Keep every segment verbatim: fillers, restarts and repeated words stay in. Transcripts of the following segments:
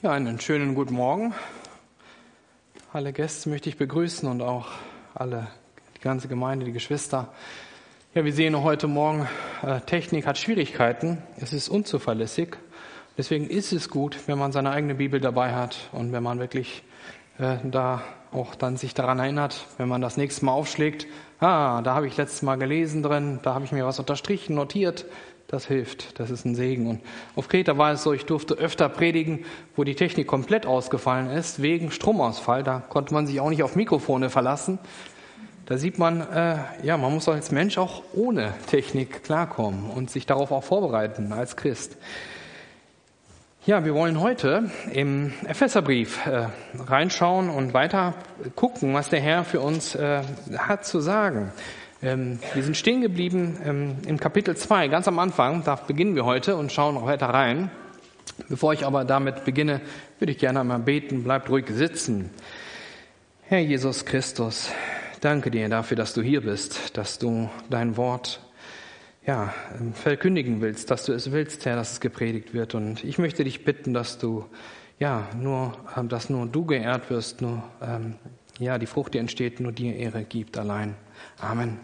Ja, einen schönen guten Morgen. Alle Gäste möchte ich begrüßen und auch alle, die ganze Gemeinde, die Geschwister. Ja, wir sehen heute Morgen, äh, Technik hat Schwierigkeiten. Es ist unzuverlässig. Deswegen ist es gut, wenn man seine eigene Bibel dabei hat und wenn man wirklich äh, da auch dann sich daran erinnert, wenn man das nächste Mal aufschlägt, ah, da habe ich letztes Mal gelesen drin, da habe ich mir was unterstrichen, notiert. Das hilft, das ist ein Segen. Und auf Kreta war es so, ich durfte öfter predigen, wo die Technik komplett ausgefallen ist, wegen Stromausfall. Da konnte man sich auch nicht auf Mikrofone verlassen. Da sieht man, äh, ja, man muss als Mensch auch ohne Technik klarkommen und sich darauf auch vorbereiten als Christ. Ja, wir wollen heute im Epheserbrief äh, reinschauen und weiter gucken, was der Herr für uns äh, hat zu sagen. Ähm, wir sind stehen geblieben ähm, im Kapitel zwei, ganz am Anfang. Da beginnen wir heute und schauen noch weiter rein. Bevor ich aber damit beginne, würde ich gerne einmal beten. Bleibt ruhig sitzen. Herr Jesus Christus, danke dir dafür, dass du hier bist, dass du dein Wort ja, verkündigen willst, dass du es willst, Herr, dass es gepredigt wird. Und ich möchte dich bitten, dass du, ja, nur, dass nur du geehrt wirst, nur, ähm, ja, die Frucht, die entsteht, nur dir Ehre gibt allein. Amen.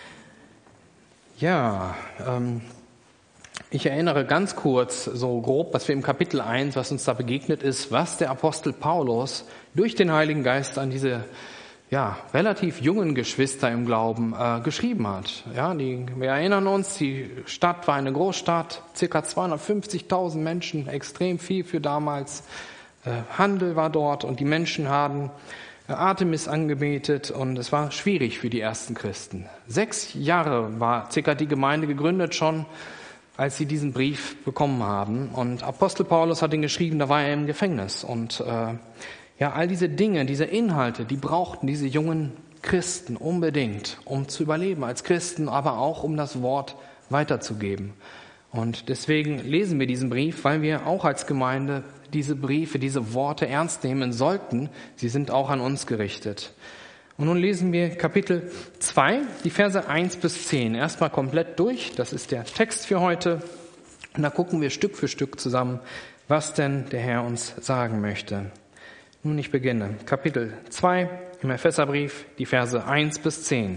Ja, ähm, ich erinnere ganz kurz, so grob, was wir im Kapitel eins, was uns da begegnet ist, was der Apostel Paulus durch den Heiligen Geist an diese ja, relativ jungen Geschwister im Glauben äh, geschrieben hat. Ja, die, wir erinnern uns, die Stadt war eine Großstadt, circa zweihundertfünfzigtausend Menschen, extrem viel für damals. Äh, Handel war dort und die Menschen haben äh, Artemis angebetet und es war schwierig für die ersten Christen. Sechs Jahre war circa die Gemeinde gegründet schon, als sie diesen Brief bekommen haben. Und Apostel Paulus hat ihn geschrieben, da war er im Gefängnis und äh, Ja, all diese Dinge, diese Inhalte, die brauchten diese jungen Christen unbedingt, um zu überleben als Christen, aber auch um das Wort weiterzugeben. Und deswegen lesen wir diesen Brief, weil wir auch als Gemeinde diese Briefe, diese Worte ernst nehmen sollten. Sie sind auch an uns gerichtet. Und nun lesen wir Kapitel zwei, die Verse eins bis zehn. Erstmal komplett durch, das ist der Text für heute. Und da gucken wir Stück für Stück zusammen, was denn der Herr uns sagen möchte. Nun, ich beginne. Kapitel zwei im Epheserbrief, die Verse eins bis zehn.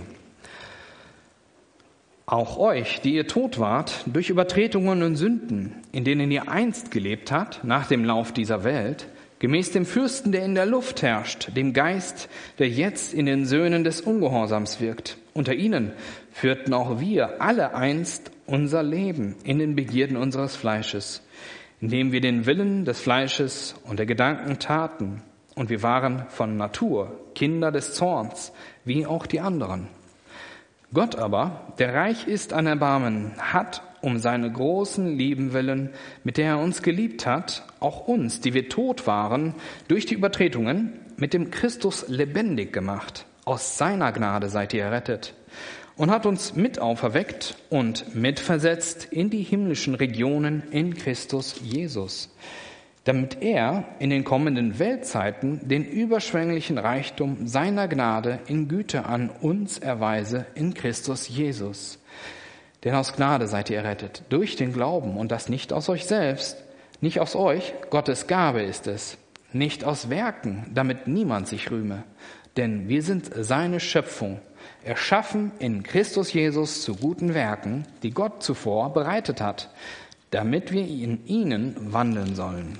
Auch euch, die ihr tot wart, durch Übertretungen und Sünden, in denen ihr einst gelebt habt, nach dem Lauf dieser Welt, gemäß dem Fürsten, der in der Luft herrscht, dem Geist, der jetzt in den Söhnen des Ungehorsams wirkt. Unter ihnen führten auch wir alle einst unser Leben in den Begierden unseres Fleisches, indem wir den Willen des Fleisches und der Gedanken taten. Und wir waren von Natur Kinder des Zorns, wie auch die anderen. Gott aber, der reich ist an Erbarmen, hat um seine großen Lieben willen, mit der er uns geliebt hat, auch uns, die wir tot waren, durch die Übertretungen, mit dem Christus lebendig gemacht. Aus seiner Gnade seid ihr errettet. Und hat uns mit auferweckt und mitversetzt in die himmlischen Regionen in Christus Jesus, damit er in den kommenden Weltzeiten den überschwänglichen Reichtum seiner Gnade in Güte an uns erweise in Christus Jesus. Denn aus Gnade seid ihr errettet, durch den Glauben, und das nicht aus euch selbst, nicht aus euch, Gottes Gabe ist es, nicht aus Werken, damit niemand sich rühme. Denn wir sind seine Schöpfung, erschaffen in Christus Jesus zu guten Werken, die Gott zuvor bereitet hat, damit wir in ihnen wandeln sollen.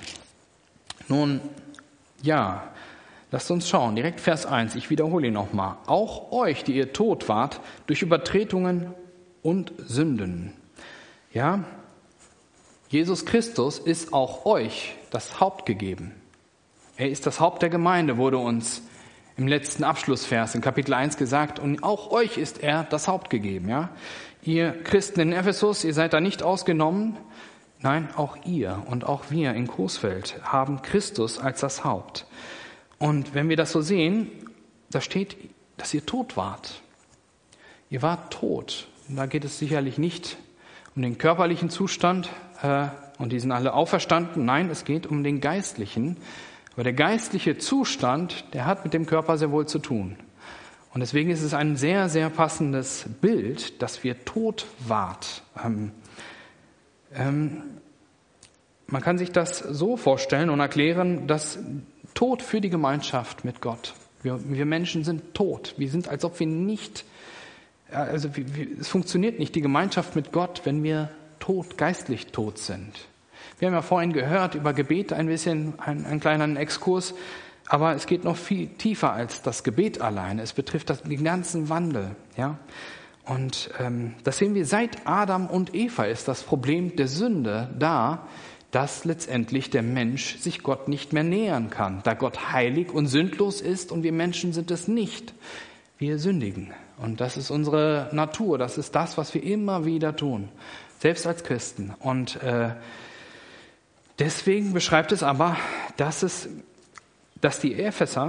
Nun, ja, lasst uns schauen, direkt Vers eins, ich wiederhole ihn nochmal. Auch euch, die ihr tot wart, durch Übertretungen und Sünden. Ja, Jesus Christus ist auch euch das Haupt gegeben. Er ist das Haupt der Gemeinde, wurde uns im letzten Abschlussvers in Kapitel eins gesagt, und auch euch ist er das Haupt gegeben. Ja? Ihr Christen in Ephesus, ihr seid da nicht ausgenommen. Nein, auch ihr und auch wir in Coesfeld haben Christus als das Haupt. Und wenn wir das so sehen, da steht, dass ihr tot wart. Ihr wart tot. Und da geht es sicherlich nicht um den körperlichen Zustand äh, und die sind alle auferstanden. Nein, es geht um den geistlichen. Aber der geistliche Zustand, der hat mit dem Körper sehr wohl zu tun. Und deswegen ist es ein sehr, sehr passendes Bild, dass wir tot wart. Ähm, ähm, man kann sich das so vorstellen und erklären, dass Tod für die Gemeinschaft mit Gott. Wir, wir Menschen sind tot. Wir sind, als ob wir nicht, also wir, wir, es funktioniert nicht, die Gemeinschaft mit Gott, wenn wir tot, geistlich tot sind. Wir haben ja vorhin gehört über Gebet ein bisschen, ein, einen kleinen Exkurs, aber es geht noch viel tiefer als das Gebet alleine. Es betrifft das, den ganzen Wandel, ja. Und ähm, das sehen wir seit Adam und Eva ist das Problem der Sünde da, dass letztendlich der Mensch sich Gott nicht mehr nähern kann, da Gott heilig und sündlos ist und wir Menschen sind es nicht. Wir sündigen und das ist unsere Natur, das ist das, was wir immer wieder tun, selbst als Christen. Und äh, deswegen beschreibt es aber, dass es, dass die Epheser,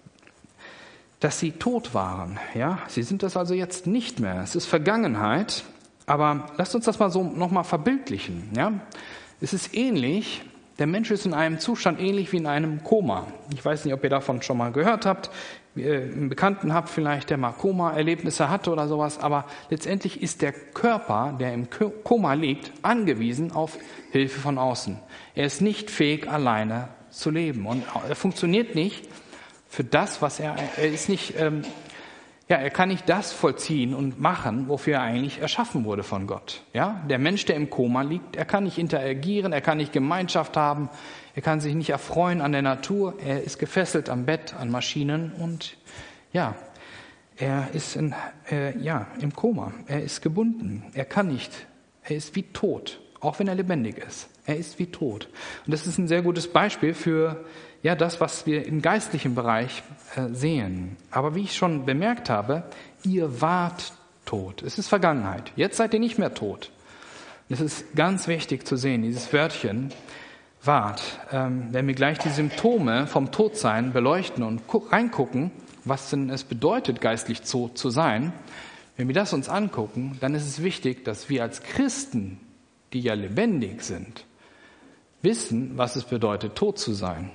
dass sie tot waren. Ja, sie sind das also jetzt nicht mehr. Es ist Vergangenheit. Aber lasst uns das mal so nochmal verbildlichen. Ja, es ist ähnlich. Der Mensch ist in einem Zustand ähnlich wie in einem Koma. Ich weiß nicht, ob ihr davon schon mal gehört habt. Ihr einen Bekannten habt vielleicht, der mal Koma-Erlebnisse hatte oder sowas. Aber letztendlich ist der Körper, der im Koma liegt, angewiesen auf Hilfe von außen. Er ist nicht fähig, alleine zu leben. Und er funktioniert nicht für das, was er, er ist nicht, ähm, ja, er kann nicht das vollziehen und machen, wofür er eigentlich erschaffen wurde von Gott. Ja, der Mensch, der im Koma liegt, er kann nicht interagieren, er kann nicht Gemeinschaft haben, er kann sich nicht erfreuen an der Natur, er ist gefesselt am Bett, an Maschinen und ja, er ist in, äh, ja, im Koma, er ist gebunden, er kann nicht, er ist wie tot, auch wenn er lebendig ist, er ist wie tot. Und das ist ein sehr gutes Beispiel für ja, das, was wir im geistlichen Bereich äh, sehen. Aber wie ich schon bemerkt habe, ihr wart tot. Es ist Vergangenheit. Jetzt seid ihr nicht mehr tot. Es ist ganz wichtig zu sehen, dieses Wörtchen wart. Ähm, wenn wir gleich die Symptome vom Todsein beleuchten und reingucken, was denn es bedeutet, geistlich tot zu sein, wenn wir das uns angucken, dann ist es wichtig, dass wir als Christen, die ja lebendig sind, wissen, was es bedeutet, tot zu sein.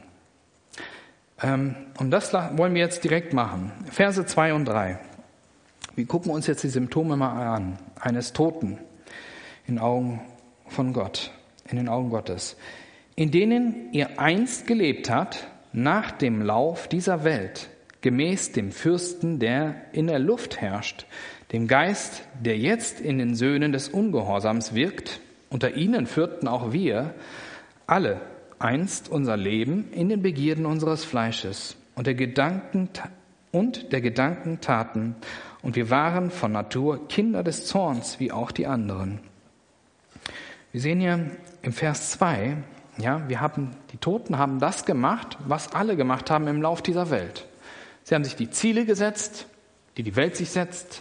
Und das wollen wir jetzt direkt machen. Verse zwei und drei. Wir gucken uns jetzt die Symptome mal an. Eines Toten in Augen von Gott, in den Augen Gottes. In denen ihr einst gelebt habt, nach dem Lauf dieser Welt, gemäß dem Fürsten, der in der Luft herrscht, dem Geist, der jetzt in den Söhnen des Ungehorsams wirkt. Unter ihnen führten auch wir alle einst unser Leben in den Begierden unseres Fleisches und der Gedanken und der Gedanken taten, und wir waren von Natur Kinder des Zorns, wie auch die anderen. Wir sehen hier im Vers zwei, ja, wir haben, die Toten haben das gemacht, was alle gemacht haben im Lauf dieser Welt. Sie haben sich die Ziele gesetzt, die die Welt sich setzt,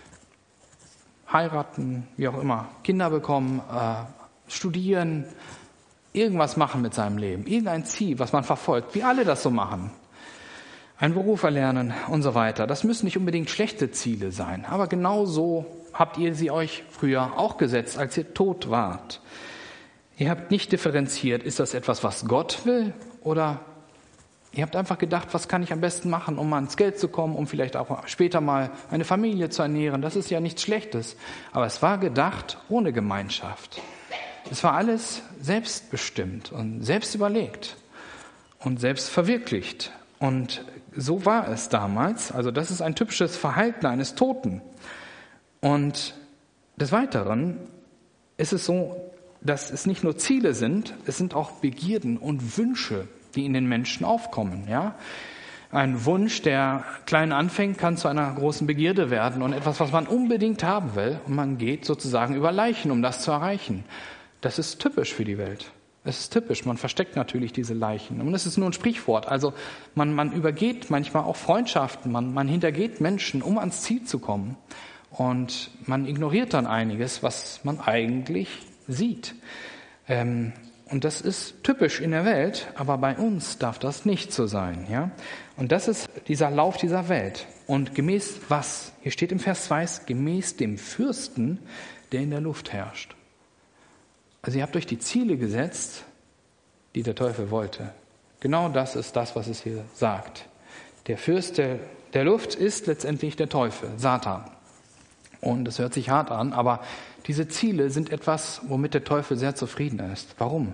heiraten, wie auch immer, Kinder bekommen, äh, studieren, irgendwas machen mit seinem Leben, irgendein Ziel, was man verfolgt, wie alle das so machen. Einen Beruf erlernen und so weiter. Das müssen nicht unbedingt schlechte Ziele sein, aber genau so habt ihr sie euch früher auch gesetzt, als ihr tot wart. Ihr habt nicht differenziert, ist das etwas, was Gott will, oder ihr habt einfach gedacht, was kann ich am besten machen, um ans Geld zu kommen, um vielleicht auch später mal eine Familie zu ernähren. Das ist ja nichts Schlechtes, aber es war gedacht ohne Gemeinschaft. Es war alles selbstbestimmt und selbst überlegt und selbst verwirklicht. Und so war es damals. Also das ist ein typisches Verhalten eines Toten. Und des Weiteren ist es so, dass es nicht nur Ziele sind, es sind auch Begierden und Wünsche, die in den Menschen aufkommen. Ja? Ein Wunsch, der klein anfängt, kann zu einer großen Begierde werden und etwas, was man unbedingt haben will. Und man geht sozusagen über Leichen, um das zu erreichen. Das ist typisch für die Welt. Es ist typisch, man versteckt natürlich diese Leichen. Und es ist nur ein Sprichwort. Also man, man übergeht manchmal auch Freundschaften, man, man hintergeht Menschen, um ans Ziel zu kommen. Und man ignoriert dann einiges, was man eigentlich sieht. Ähm, und das ist typisch in der Welt, aber bei uns darf das nicht so sein. Ja? Und das ist dieser Lauf dieser Welt. Und gemäß was? Hier steht im Vers zwei, gemäß dem Fürsten, der in der Luft herrscht. Also ihr habt euch die Ziele gesetzt, die der Teufel wollte. Genau das ist das, was es hier sagt. Der Fürst der, der Luft ist letztendlich der Teufel, Satan. Und es hört sich hart an, aber diese Ziele sind etwas, womit der Teufel sehr zufrieden ist. Warum?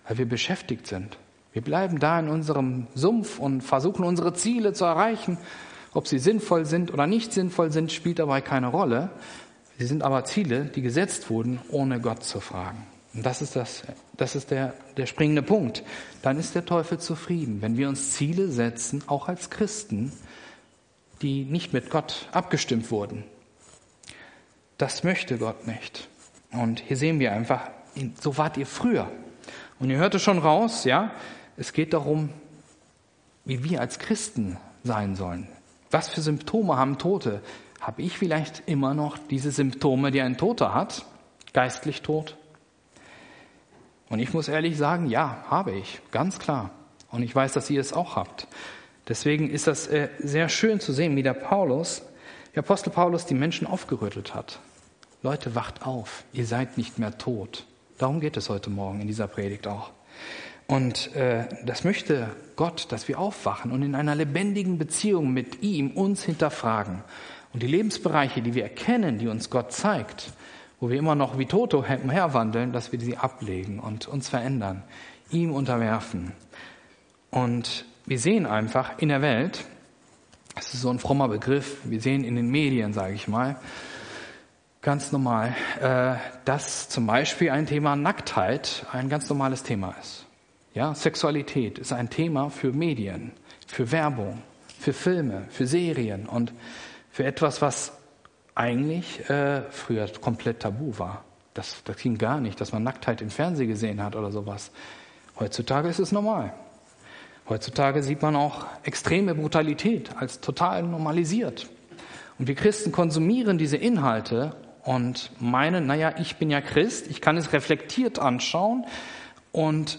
weil wir beschäftigt sind. Wir bleiben da in unserem Sumpf und versuchen unsere Ziele zu erreichen. Ob sie sinnvoll sind oder nicht sinnvoll sind, spielt dabei keine Rolle. Sie sind aber Ziele, die gesetzt wurden, ohne Gott zu fragen. Und das ist, das, das ist der, der springende Punkt. Dann ist der Teufel zufrieden, wenn wir uns Ziele setzen, auch als Christen, die nicht mit Gott abgestimmt wurden. Das möchte Gott nicht. Und hier sehen wir einfach, so wart ihr früher. Und ihr hörte schon raus, ja, es geht darum, wie wir als Christen sein sollen. Was für Symptome haben Tote? Habe ich vielleicht immer noch diese Symptome, die ein Toter hat? Geistlich tot? Und ich muss ehrlich sagen, ja, habe ich, ganz klar. Und ich weiß, dass ihr es auch habt. Deswegen ist das äh, sehr schön zu sehen, wie der Paulus, der Apostel Paulus die Menschen aufgerüttelt hat. Leute, wacht auf, ihr seid nicht mehr tot. Darum geht es heute Morgen in dieser Predigt auch. Und äh, das möchte Gott, dass wir aufwachen und in einer lebendigen Beziehung mit ihm uns hinterfragen. Und die Lebensbereiche, die wir erkennen, die uns Gott zeigt, wo wir immer noch wie Tote umherwandeln, dass wir sie ablegen und uns verändern, ihm unterwerfen. Und wir sehen einfach in der Welt, das ist so ein frommer Begriff, wir sehen in den Medien, sage ich mal, ganz normal, äh, dass zum Beispiel ein Thema Nacktheit ein ganz normales Thema ist. Ja, Sexualität ist ein Thema für Medien, für Werbung, für Filme, für Serien und für etwas, was eigentlich äh, früher komplett tabu war. Das, das ging gar nicht, dass man Nacktheit im Fernsehen gesehen hat oder sowas. Heutzutage ist es normal. Heutzutage sieht man auch extreme Brutalität als total normalisiert. Und wir Christen konsumieren diese Inhalte und meinen, naja, ich bin ja Christ, ich kann es reflektiert anschauen und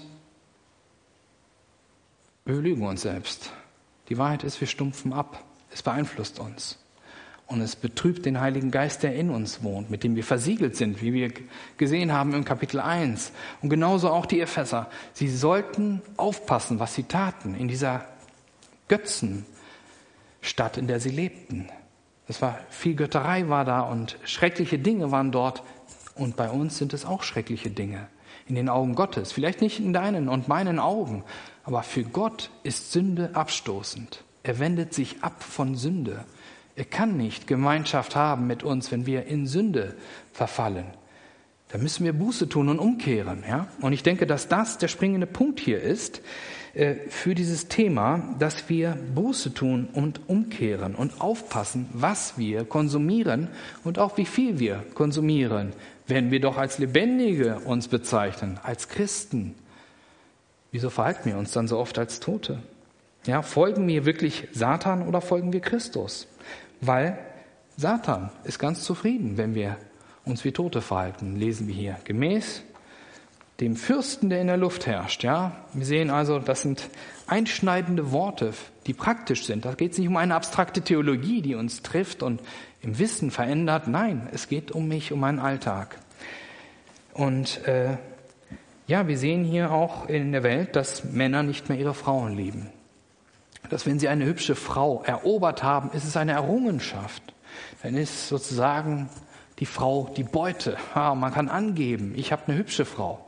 wir belügen uns selbst. Die Wahrheit ist, wir stumpfen ab. Es beeinflusst uns. Und es betrübt den Heiligen Geist, der in uns wohnt, mit dem wir versiegelt sind, wie wir gesehen haben im Kapitel eins. Und genauso auch die Epheser. Sie sollten aufpassen, was sie taten in dieser Götzenstadt, in der sie lebten. Es war viel Götterei war da und schreckliche Dinge waren dort. Und bei uns sind es auch schreckliche Dinge in den Augen Gottes. Vielleicht nicht in deinen und meinen Augen, aber für Gott ist Sünde abstoßend. Er wendet sich ab von Sünde. Er kann nicht Gemeinschaft haben mit uns, wenn wir in Sünde verfallen. Da müssen wir Buße tun und umkehren. Ja? Und ich denke, dass das der springende Punkt hier ist äh, für dieses Thema, dass wir Buße tun und umkehren und aufpassen, was wir konsumieren und auch wie viel wir konsumieren, wenn wir doch als Lebendige uns bezeichnen, als Christen. Wieso verhalten wir uns dann so oft als Tote? Ja, folgen wir wirklich Satan oder folgen wir Christus? Weil Satan ist ganz zufrieden, wenn wir uns wie Tote verhalten, lesen wir hier. Gemäß dem Fürsten, der in der Luft herrscht. Ja, wir sehen also, das sind einschneidende Worte, die praktisch sind. Da geht es nicht um eine abstrakte Theologie, die uns trifft und im Wissen verändert. Nein, es geht um mich, um meinen Alltag. Und äh, ja, wir sehen hier auch in der Welt, dass Männer nicht mehr ihre Frauen lieben. Dass wenn sie eine hübsche Frau erobert haben, ist es eine Errungenschaft. Dann ist sozusagen die Frau die Beute. Ja, man kann angeben, ich habe eine hübsche Frau.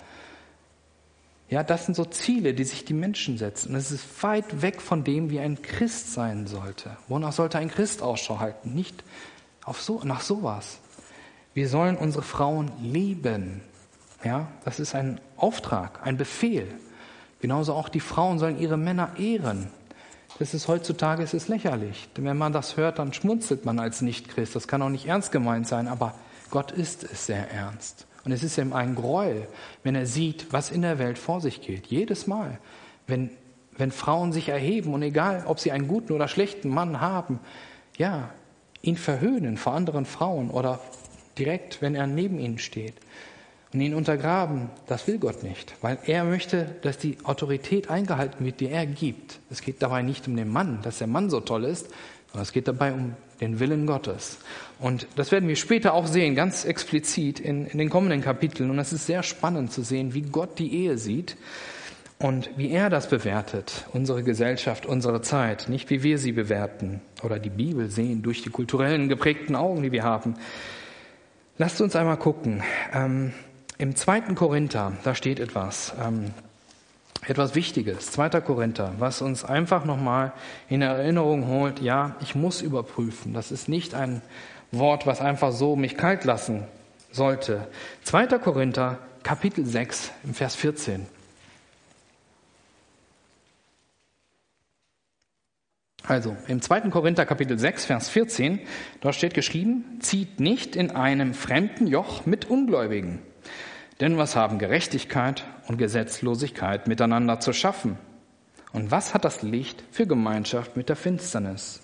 Ja, das sind so Ziele, die sich die Menschen setzen. Und es ist weit weg von dem, wie ein Christ sein sollte. Wonach sollte ein Christ Ausschau halten? Nicht auf so, nach sowas. Wir sollen unsere Frauen lieben. Ja, das ist ein Auftrag, ein Befehl. Genauso auch die Frauen sollen ihre Männer ehren. Das ist heutzutage ist es lächerlich. Denn wenn man das hört, dann schmunzelt man als Nicht-Christ. Das kann auch nicht ernst gemeint sein, aber Gott ist es sehr ernst. Und es ist ihm ein Gräuel, wenn er sieht, was in der Welt vor sich geht. Jedes Mal, wenn, wenn Frauen sich erheben und egal, ob sie einen guten oder schlechten Mann haben, ja, ihn verhöhnen vor anderen Frauen oder direkt, wenn er neben ihnen steht. Und ihn untergraben, das will Gott nicht, weil er möchte, dass die Autorität eingehalten wird, die er gibt. Es geht dabei nicht um den Mann, dass der Mann so toll ist, sondern es geht dabei um den Willen Gottes. Und das werden wir später auch sehen, ganz explizit in, in den kommenden Kapiteln. Und es ist sehr spannend zu sehen, wie Gott die Ehe sieht und wie er das bewertet, unsere Gesellschaft, unsere Zeit, nicht wie wir sie bewerten oder die Bibel sehen durch die kulturellen geprägten Augen, die wir haben. Lasst uns einmal gucken. Ähm, Im zweiten Korinther, da steht etwas. Ähm, etwas Wichtiges, zweiter Korinther, was uns einfach nochmal in Erinnerung holt, ja, ich muss überprüfen. Das ist nicht ein Wort, was einfach so mich kalt lassen sollte. zweiter Korinther, Kapitel sechs, im Vers vierzehn. Also, im zweiten Korinther, Kapitel sechs, Vers vierzehn, dort steht geschrieben, zieht nicht in einem fremden Joch mit Ungläubigen. Denn was haben Gerechtigkeit und Gesetzlosigkeit miteinander zu schaffen? Und was hat das Licht für Gemeinschaft mit der Finsternis?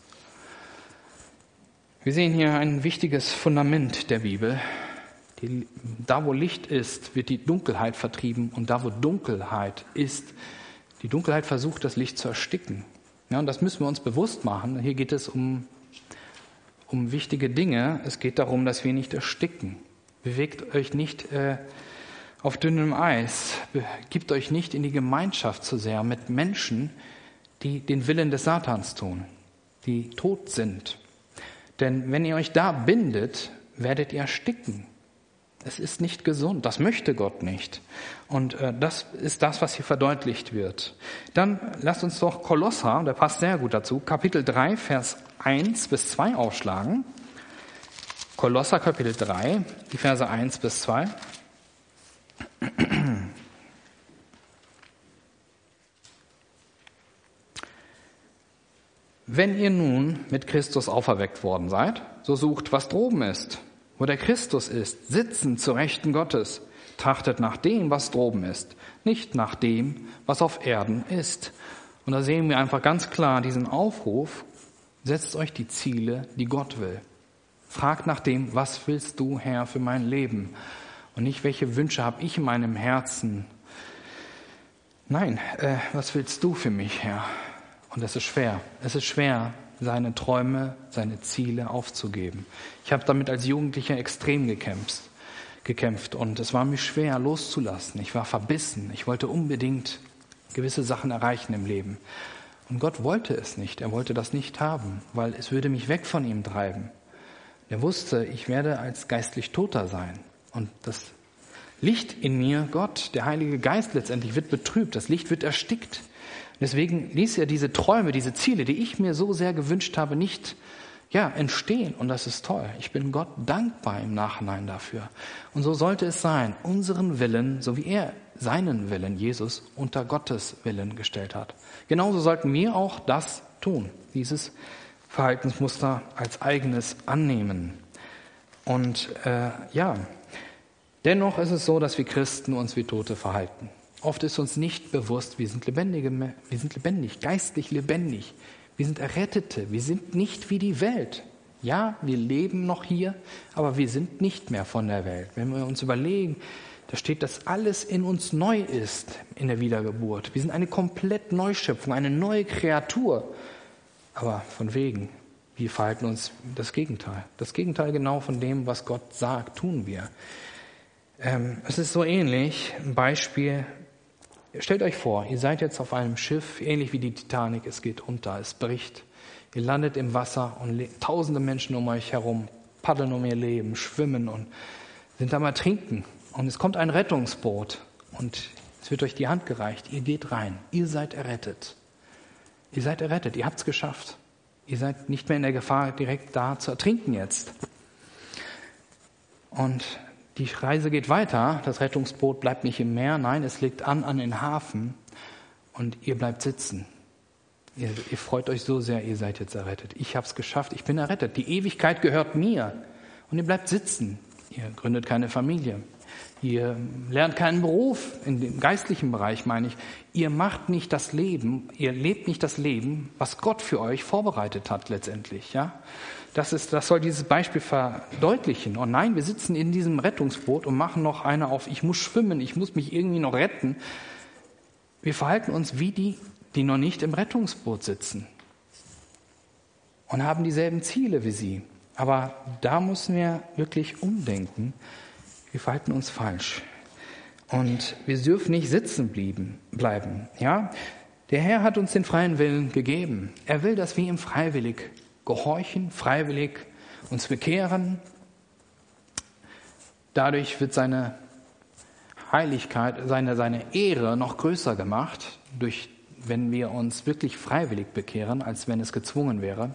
Wir sehen hier ein wichtiges Fundament der Bibel. Die, da, wo Licht ist, wird die Dunkelheit vertrieben. Und da, wo Dunkelheit ist, die Dunkelheit versucht, das Licht zu ersticken. Ja, und das müssen wir uns bewusst machen. Hier geht es um, um wichtige Dinge. Es geht darum, dass wir nicht ersticken. Bewegt euch nicht äh, auf dünnem Eis. Gebt euch nicht in die Gemeinschaft zu sehr mit Menschen, die den Willen des Satans tun, die tot sind. Denn wenn ihr euch da bindet, werdet ihr ersticken. Es ist nicht gesund, das möchte Gott nicht. Und äh, das ist das, was hier verdeutlicht wird. Dann lasst uns doch Kolosser, der passt sehr gut dazu, Kapitel drei, Vers eins bis zwei aufschlagen. Kolosser Kapitel drei, die Verse eins bis zwei. Wenn ihr nun mit Christus auferweckt worden seid, so sucht, was droben ist, wo der Christus ist, sitzend zu Rechten Gottes. Trachtet nach dem, was droben ist, nicht nach dem, was auf Erden ist. Und da sehen wir einfach ganz klar diesen Aufruf, setzt euch die Ziele, die Gott will. Fragt nach dem, was willst du, Herr, für mein Leben? Und nicht, welche Wünsche habe ich in meinem Herzen? Nein, äh, was willst du für mich, Herr? Und es ist schwer. Es ist schwer, seine Träume, seine Ziele aufzugeben. Ich habe damit als Jugendlicher extrem gekämpft, gekämpft und es war mir schwer loszulassen. Ich war verbissen. Ich wollte unbedingt gewisse Sachen erreichen im Leben. Und Gott wollte es nicht. Er wollte das nicht haben, weil es würde mich weg von ihm treiben. Er wusste, ich werde als geistlich Toter sein. Und das Licht in mir, Gott, der Heilige Geist letztendlich, wird betrübt. Das Licht wird erstickt. Deswegen ließ er diese Träume, diese Ziele, die ich mir so sehr gewünscht habe, nicht ja, entstehen. Und das ist toll. Ich bin Gott dankbar im Nachhinein dafür. Und so sollte es sein, unseren Willen, so wie er seinen Willen, Jesus, unter Gottes Willen gestellt hat. Genauso sollten wir auch das tun, dieses Verhaltensmuster als eigenes annehmen. Und äh, ja, dennoch ist es so, dass wir Christen uns wie Tote verhalten. Oft ist uns nicht bewusst, wir sind lebendige, wir sind lebendig, geistlich lebendig. Wir sind Errettete, wir sind nicht wie die Welt. Ja, wir leben noch hier, aber wir sind nicht mehr von der Welt. Wenn wir uns überlegen, da steht, dass alles in uns neu ist in der Wiedergeburt. Wir sind eine komplett Neuschöpfung, eine neue Kreatur. Aber von wegen, wir verhalten uns das Gegenteil. Das Gegenteil genau von dem, was Gott sagt, tun wir. Ähm, es ist so ähnlich, ein Beispiel. Stellt euch vor, ihr seid jetzt auf einem Schiff, ähnlich wie die Titanic, es geht unter, es bricht. Ihr landet im Wasser und le- tausende Menschen um euch herum paddeln um ihr Leben, schwimmen und sind am Ertrinken. Und es kommt ein Rettungsboot und es wird euch die Hand gereicht. Ihr geht rein, ihr seid errettet. Ihr seid errettet, ihr habt es geschafft. Ihr seid nicht mehr in der Gefahr, direkt da zu ertrinken jetzt. Und die Reise geht weiter, das Rettungsboot bleibt nicht im Meer, nein, es legt an an den Hafen und ihr bleibt sitzen. Ihr, ihr freut euch so sehr, ihr seid jetzt errettet. Ich habe es geschafft, ich bin errettet. Die Ewigkeit gehört mir und ihr bleibt sitzen. Ihr gründet keine Familie, ihr lernt keinen Beruf, in dem geistlichen Bereich meine ich. Ihr macht nicht das Leben, ihr lebt nicht das Leben, was Gott für euch vorbereitet hat letztendlich, ja. Das ist, das soll dieses Beispiel verdeutlichen. Und nein, wir sitzen in diesem Rettungsboot und machen noch eine auf, ich muss schwimmen, ich muss mich irgendwie noch retten. Wir verhalten uns wie die, die noch nicht im Rettungsboot sitzen und haben dieselben Ziele wie sie. Aber da müssen wir wirklich umdenken. Wir verhalten uns falsch. Und wir dürfen nicht sitzen blieben, bleiben. Ja? Der Herr hat uns den freien Willen gegeben. Er will, dass wir ihm freiwillig gehorchen, freiwillig uns bekehren. Dadurch wird seine Heiligkeit, seine, seine Ehre noch größer gemacht, durch, wenn wir uns wirklich freiwillig bekehren, als wenn es gezwungen wäre.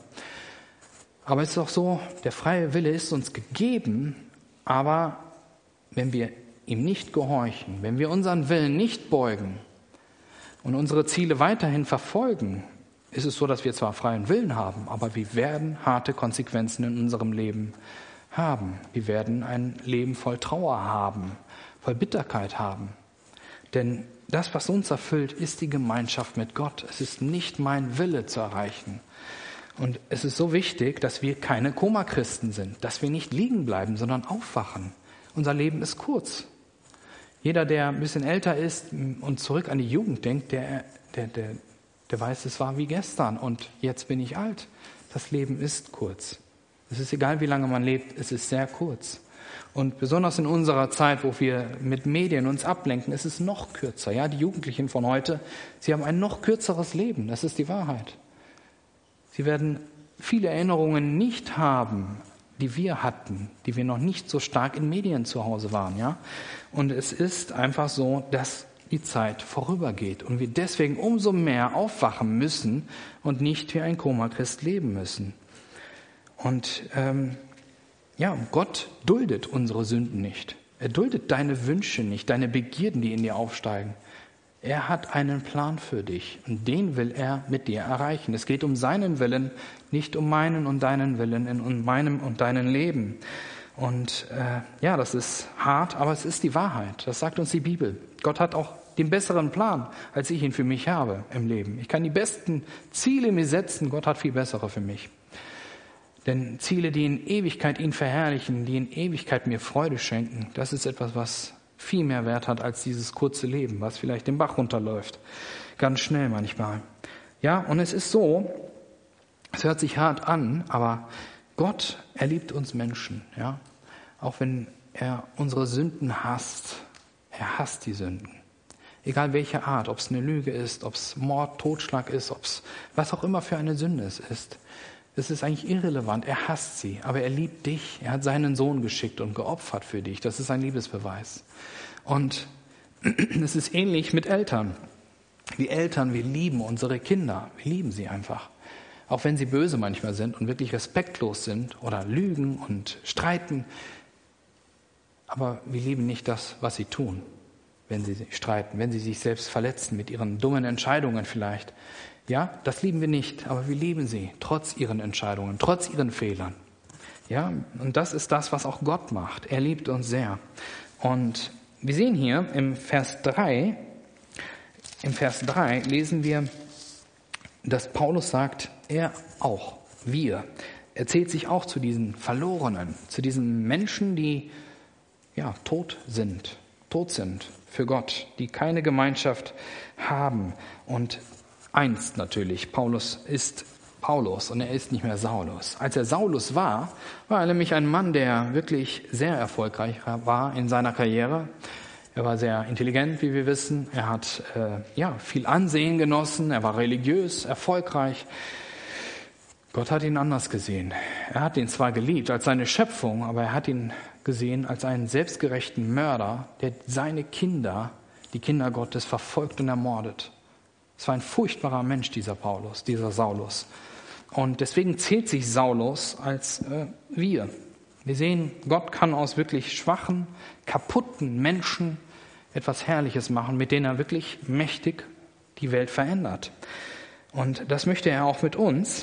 Aber es ist auch so, der freie Wille ist uns gegeben, aber wenn wir ihm nicht gehorchen, wenn wir unseren Willen nicht beugen und unsere Ziele weiterhin verfolgen, ist es so, dass wir zwar freien Willen haben, aber wir werden harte Konsequenzen in unserem Leben haben. Wir werden ein Leben voll Trauer haben, voll Bitterkeit haben. Denn das, was uns erfüllt, ist die Gemeinschaft mit Gott. Es ist nicht mein Wille zu erreichen. Und es ist so wichtig, dass wir keine Koma-Christen sind, dass wir nicht liegen bleiben, sondern aufwachen. Unser Leben ist kurz. Jeder, der ein bisschen älter ist und zurück an die Jugend denkt, der, der, der, der weiß, es war wie gestern und jetzt bin ich alt. Das Leben ist kurz. Es ist egal, wie lange man lebt, es ist sehr kurz. Und besonders in unserer Zeit, wo wir mit Medien uns ablenken, ist es noch kürzer. Ja, die Jugendlichen von heute, sie haben ein noch kürzeres Leben. Das ist die Wahrheit. Sie werden viele Erinnerungen nicht haben, die wir hatten, die wir noch nicht so stark in Medien zu Hause waren. Ja? Und es ist einfach so, dass die Zeit vorübergeht und wir deswegen umso mehr aufwachen müssen und nicht wie ein Koma-Christ leben müssen. Und ähm, ja, Gott duldet unsere Sünden nicht. Er duldet deine Wünsche nicht, deine Begierden, die in dir aufsteigen. Er hat einen Plan für dich und den will er mit dir erreichen. Es geht um seinen Willen, nicht um meinen und deinen Willen in meinem und deinem Leben. Und äh, ja, das ist hart, aber es ist die Wahrheit. Das sagt uns die Bibel. Gott hat auch den besseren Plan, als ich ihn für mich habe im Leben. Ich kann die besten Ziele mir setzen, Gott hat viel bessere für mich. Denn Ziele, die in Ewigkeit ihn verherrlichen, die in Ewigkeit mir Freude schenken, das ist etwas, was viel mehr Wert hat als dieses kurze Leben, was vielleicht den Bach runterläuft. Ganz schnell manchmal. Ja, und es ist so, es hört sich hart an, aber Gott, er liebt uns Menschen. Ja? Auch wenn er unsere Sünden hasst. Er hasst die Sünden. Egal welche Art, ob es eine Lüge ist, ob es Mord, Totschlag ist, ob es was auch immer für eine Sünde es ist. Es ist eigentlich irrelevant, er hasst sie, aber er liebt dich. Er hat seinen Sohn geschickt und geopfert für dich. Das ist ein Liebesbeweis. Und es ist ähnlich mit Eltern. Die Eltern, wir lieben unsere Kinder. Wir lieben sie einfach. Auch wenn sie böse manchmal sind und wirklich respektlos sind oder lügen und streiten. Aber wir lieben nicht das, was sie tun, wenn sie streiten, wenn sie sich selbst verletzen mit ihren dummen Entscheidungen vielleicht. Ja, das lieben wir nicht, aber wir lieben sie, trotz ihren Entscheidungen, trotz ihren Fehlern. Ja, und das ist das, was auch Gott macht. Er liebt uns sehr. Und wir sehen hier im Vers drei, im Vers drei lesen wir, dass Paulus sagt, er auch, wir. Er zählt sich auch zu diesen Verlorenen, zu diesen Menschen, die ja tot sind, tot sind für Gott, die keine Gemeinschaft haben. Und einst natürlich, Paulus ist Paulus und er ist nicht mehr Saulus. Als er Saulus war, war er nämlich ein Mann, der wirklich sehr erfolgreich war in seiner Karriere. Er war sehr intelligent, wie wir wissen. Er hat äh, ja viel Ansehen genossen. Er war religiös, erfolgreich. Gott hat ihn anders gesehen. Er hat ihn zwar geliebt als seine Schöpfung, aber er hat ihn gesehen als einen selbstgerechten Mörder, der seine Kinder, die Kinder Gottes, verfolgt und ermordet. Es war ein furchtbarer Mensch, dieser Paulus, dieser Saulus. Und deswegen zählt sich Saulus als äh, wir. Wir sehen, Gott kann aus wirklich schwachen, kaputten Menschen etwas Herrliches machen, mit denen er wirklich mächtig die Welt verändert. Und das möchte er auch mit uns.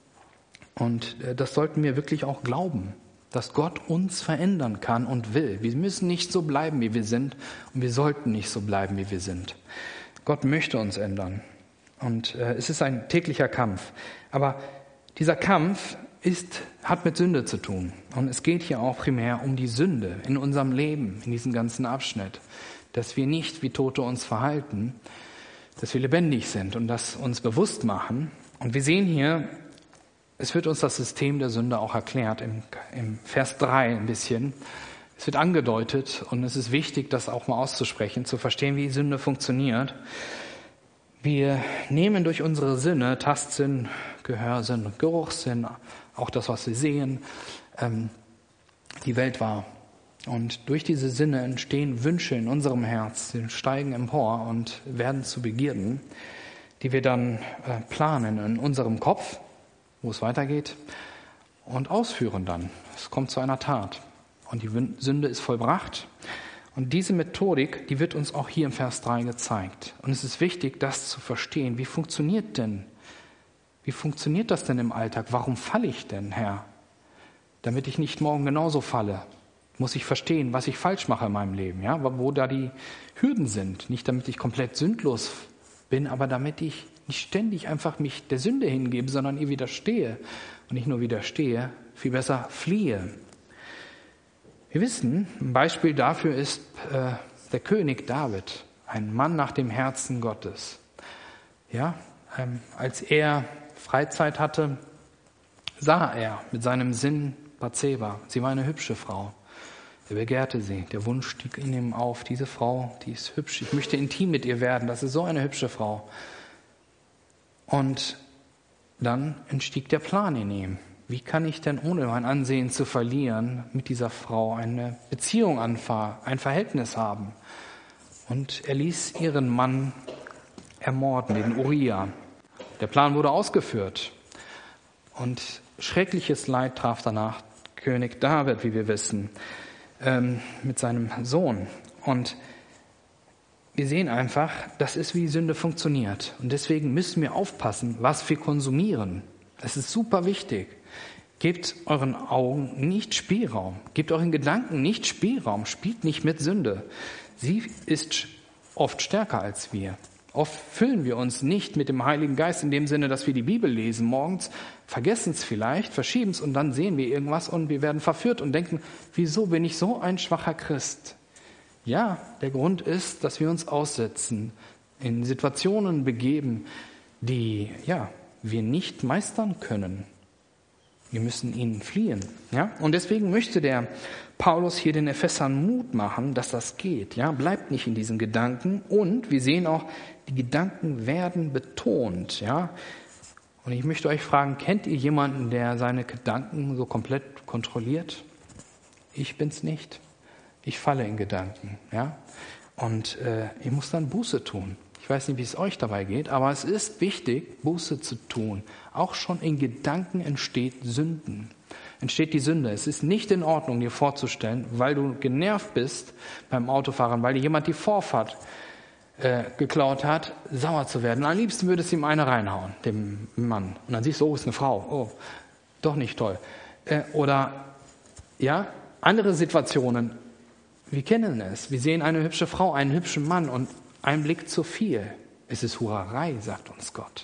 Und äh, das sollten wir wirklich auch glauben, dass Gott uns verändern kann und will. Wir müssen nicht so bleiben, wie wir sind. Und wir sollten nicht so bleiben, wie wir sind. Gott möchte uns ändern und äh, es ist ein täglicher Kampf. Aber dieser Kampf ist, hat mit Sünde zu tun. Und es geht hier auch primär um die Sünde in unserem Leben, in diesem ganzen Abschnitt. Dass wir nicht wie Tote uns verhalten, dass wir lebendig sind und das uns bewusst machen. Und wir sehen hier, es wird uns das System der Sünde auch erklärt, im, im Vers drei ein bisschen. Es wird angedeutet und es ist wichtig, das auch mal auszusprechen, zu verstehen, wie Sünde funktioniert. Wir nehmen durch unsere Sinne, Tastsinn, Gehörsinn, Geruchssinn, auch das, was wir sehen, ähm, die Welt wahr. Und durch diese Sinne entstehen Wünsche in unserem Herz, die steigen empor und werden zu Begierden, die wir dann äh, planen in unserem Kopf, wo es weitergeht, und ausführen dann. Es kommt zu einer Tat und die Sünde ist vollbracht. Und diese Methodik, die wird uns auch hier im Vers drei gezeigt. Und es ist wichtig, das zu verstehen. Wie funktioniert denn, wie funktioniert das denn im Alltag? Warum falle ich denn, Herr? Damit ich nicht morgen genauso falle, muss ich verstehen, was ich falsch mache in meinem Leben, ja, wo da die Hürden sind. Nicht damit ich komplett sündlos bin, aber damit ich nicht ständig einfach mich der Sünde hingebe, sondern ihr widerstehe. Und nicht nur widerstehe, viel besser fliehe. Wir wissen, ein Beispiel dafür ist äh, der König David, ein Mann nach dem Herzen Gottes. Ja, ähm, als er Freizeit hatte, sah er mit seinem Sinn Bathseba. Sie war eine hübsche Frau. Er begehrte sie. Der Wunsch stieg in ihm auf. Diese Frau, die ist hübsch. Ich möchte intim mit ihr werden. Das ist so eine hübsche Frau. Und dann entstieg der Plan in ihm. Wie kann ich denn, ohne mein Ansehen zu verlieren, mit dieser Frau eine Beziehung anfangen, ein Verhältnis haben? Und er ließ ihren Mann ermorden, den Uriah. Der Plan wurde ausgeführt. Und schreckliches Leid traf danach König David, wie wir wissen, ähm, mit seinem Sohn. Und wir sehen einfach, das ist, wie Sünde funktioniert. Und deswegen müssen wir aufpassen, was wir konsumieren. Das ist super wichtig. Gebt euren Augen nicht Spielraum. Gebt euren Gedanken nicht Spielraum. Spielt nicht mit Sünde. Sie ist oft stärker als wir. Oft füllen wir uns nicht mit dem Heiligen Geist in dem Sinne, dass wir die Bibel lesen morgens, vergessen es vielleicht, verschieben es und dann sehen wir irgendwas und wir werden verführt und denken, wieso bin ich so ein schwacher Christ? Ja, der Grund ist, dass wir uns aussetzen, in Situationen begeben, die ja, wir nicht meistern können. Wir müssen ihnen fliehen. Ja? Und deswegen möchte der Paulus hier den Ephesern Mut machen, dass das geht. Ja? Bleibt nicht in diesen Gedanken. Und wir sehen auch, die Gedanken werden betont. Ja? Und ich möchte euch fragen, kennt ihr jemanden, der seine Gedanken so komplett kontrolliert? Ich bin's nicht. Ich falle in Gedanken. Ja? Und äh, ich muss dann Buße tun. Ich weiß nicht, wie es euch dabei geht, aber es ist wichtig, Buße zu tun. Auch schon in Gedanken entsteht Sünden. Entsteht die Sünde. Es ist nicht in Ordnung, dir vorzustellen, weil du genervt bist beim Autofahren, weil dir jemand die Vorfahrt äh, geklaut hat, sauer zu werden. Am liebsten würdest du ihm eine reinhauen, dem Mann. Und dann siehst du, oh, ist eine Frau. Oh, doch nicht toll. Äh, oder, ja, andere Situationen. Wir kennen es. Wir sehen eine hübsche Frau, einen hübschen Mann und ein Blick zu viel. Es ist Hurerei, sagt uns Gott.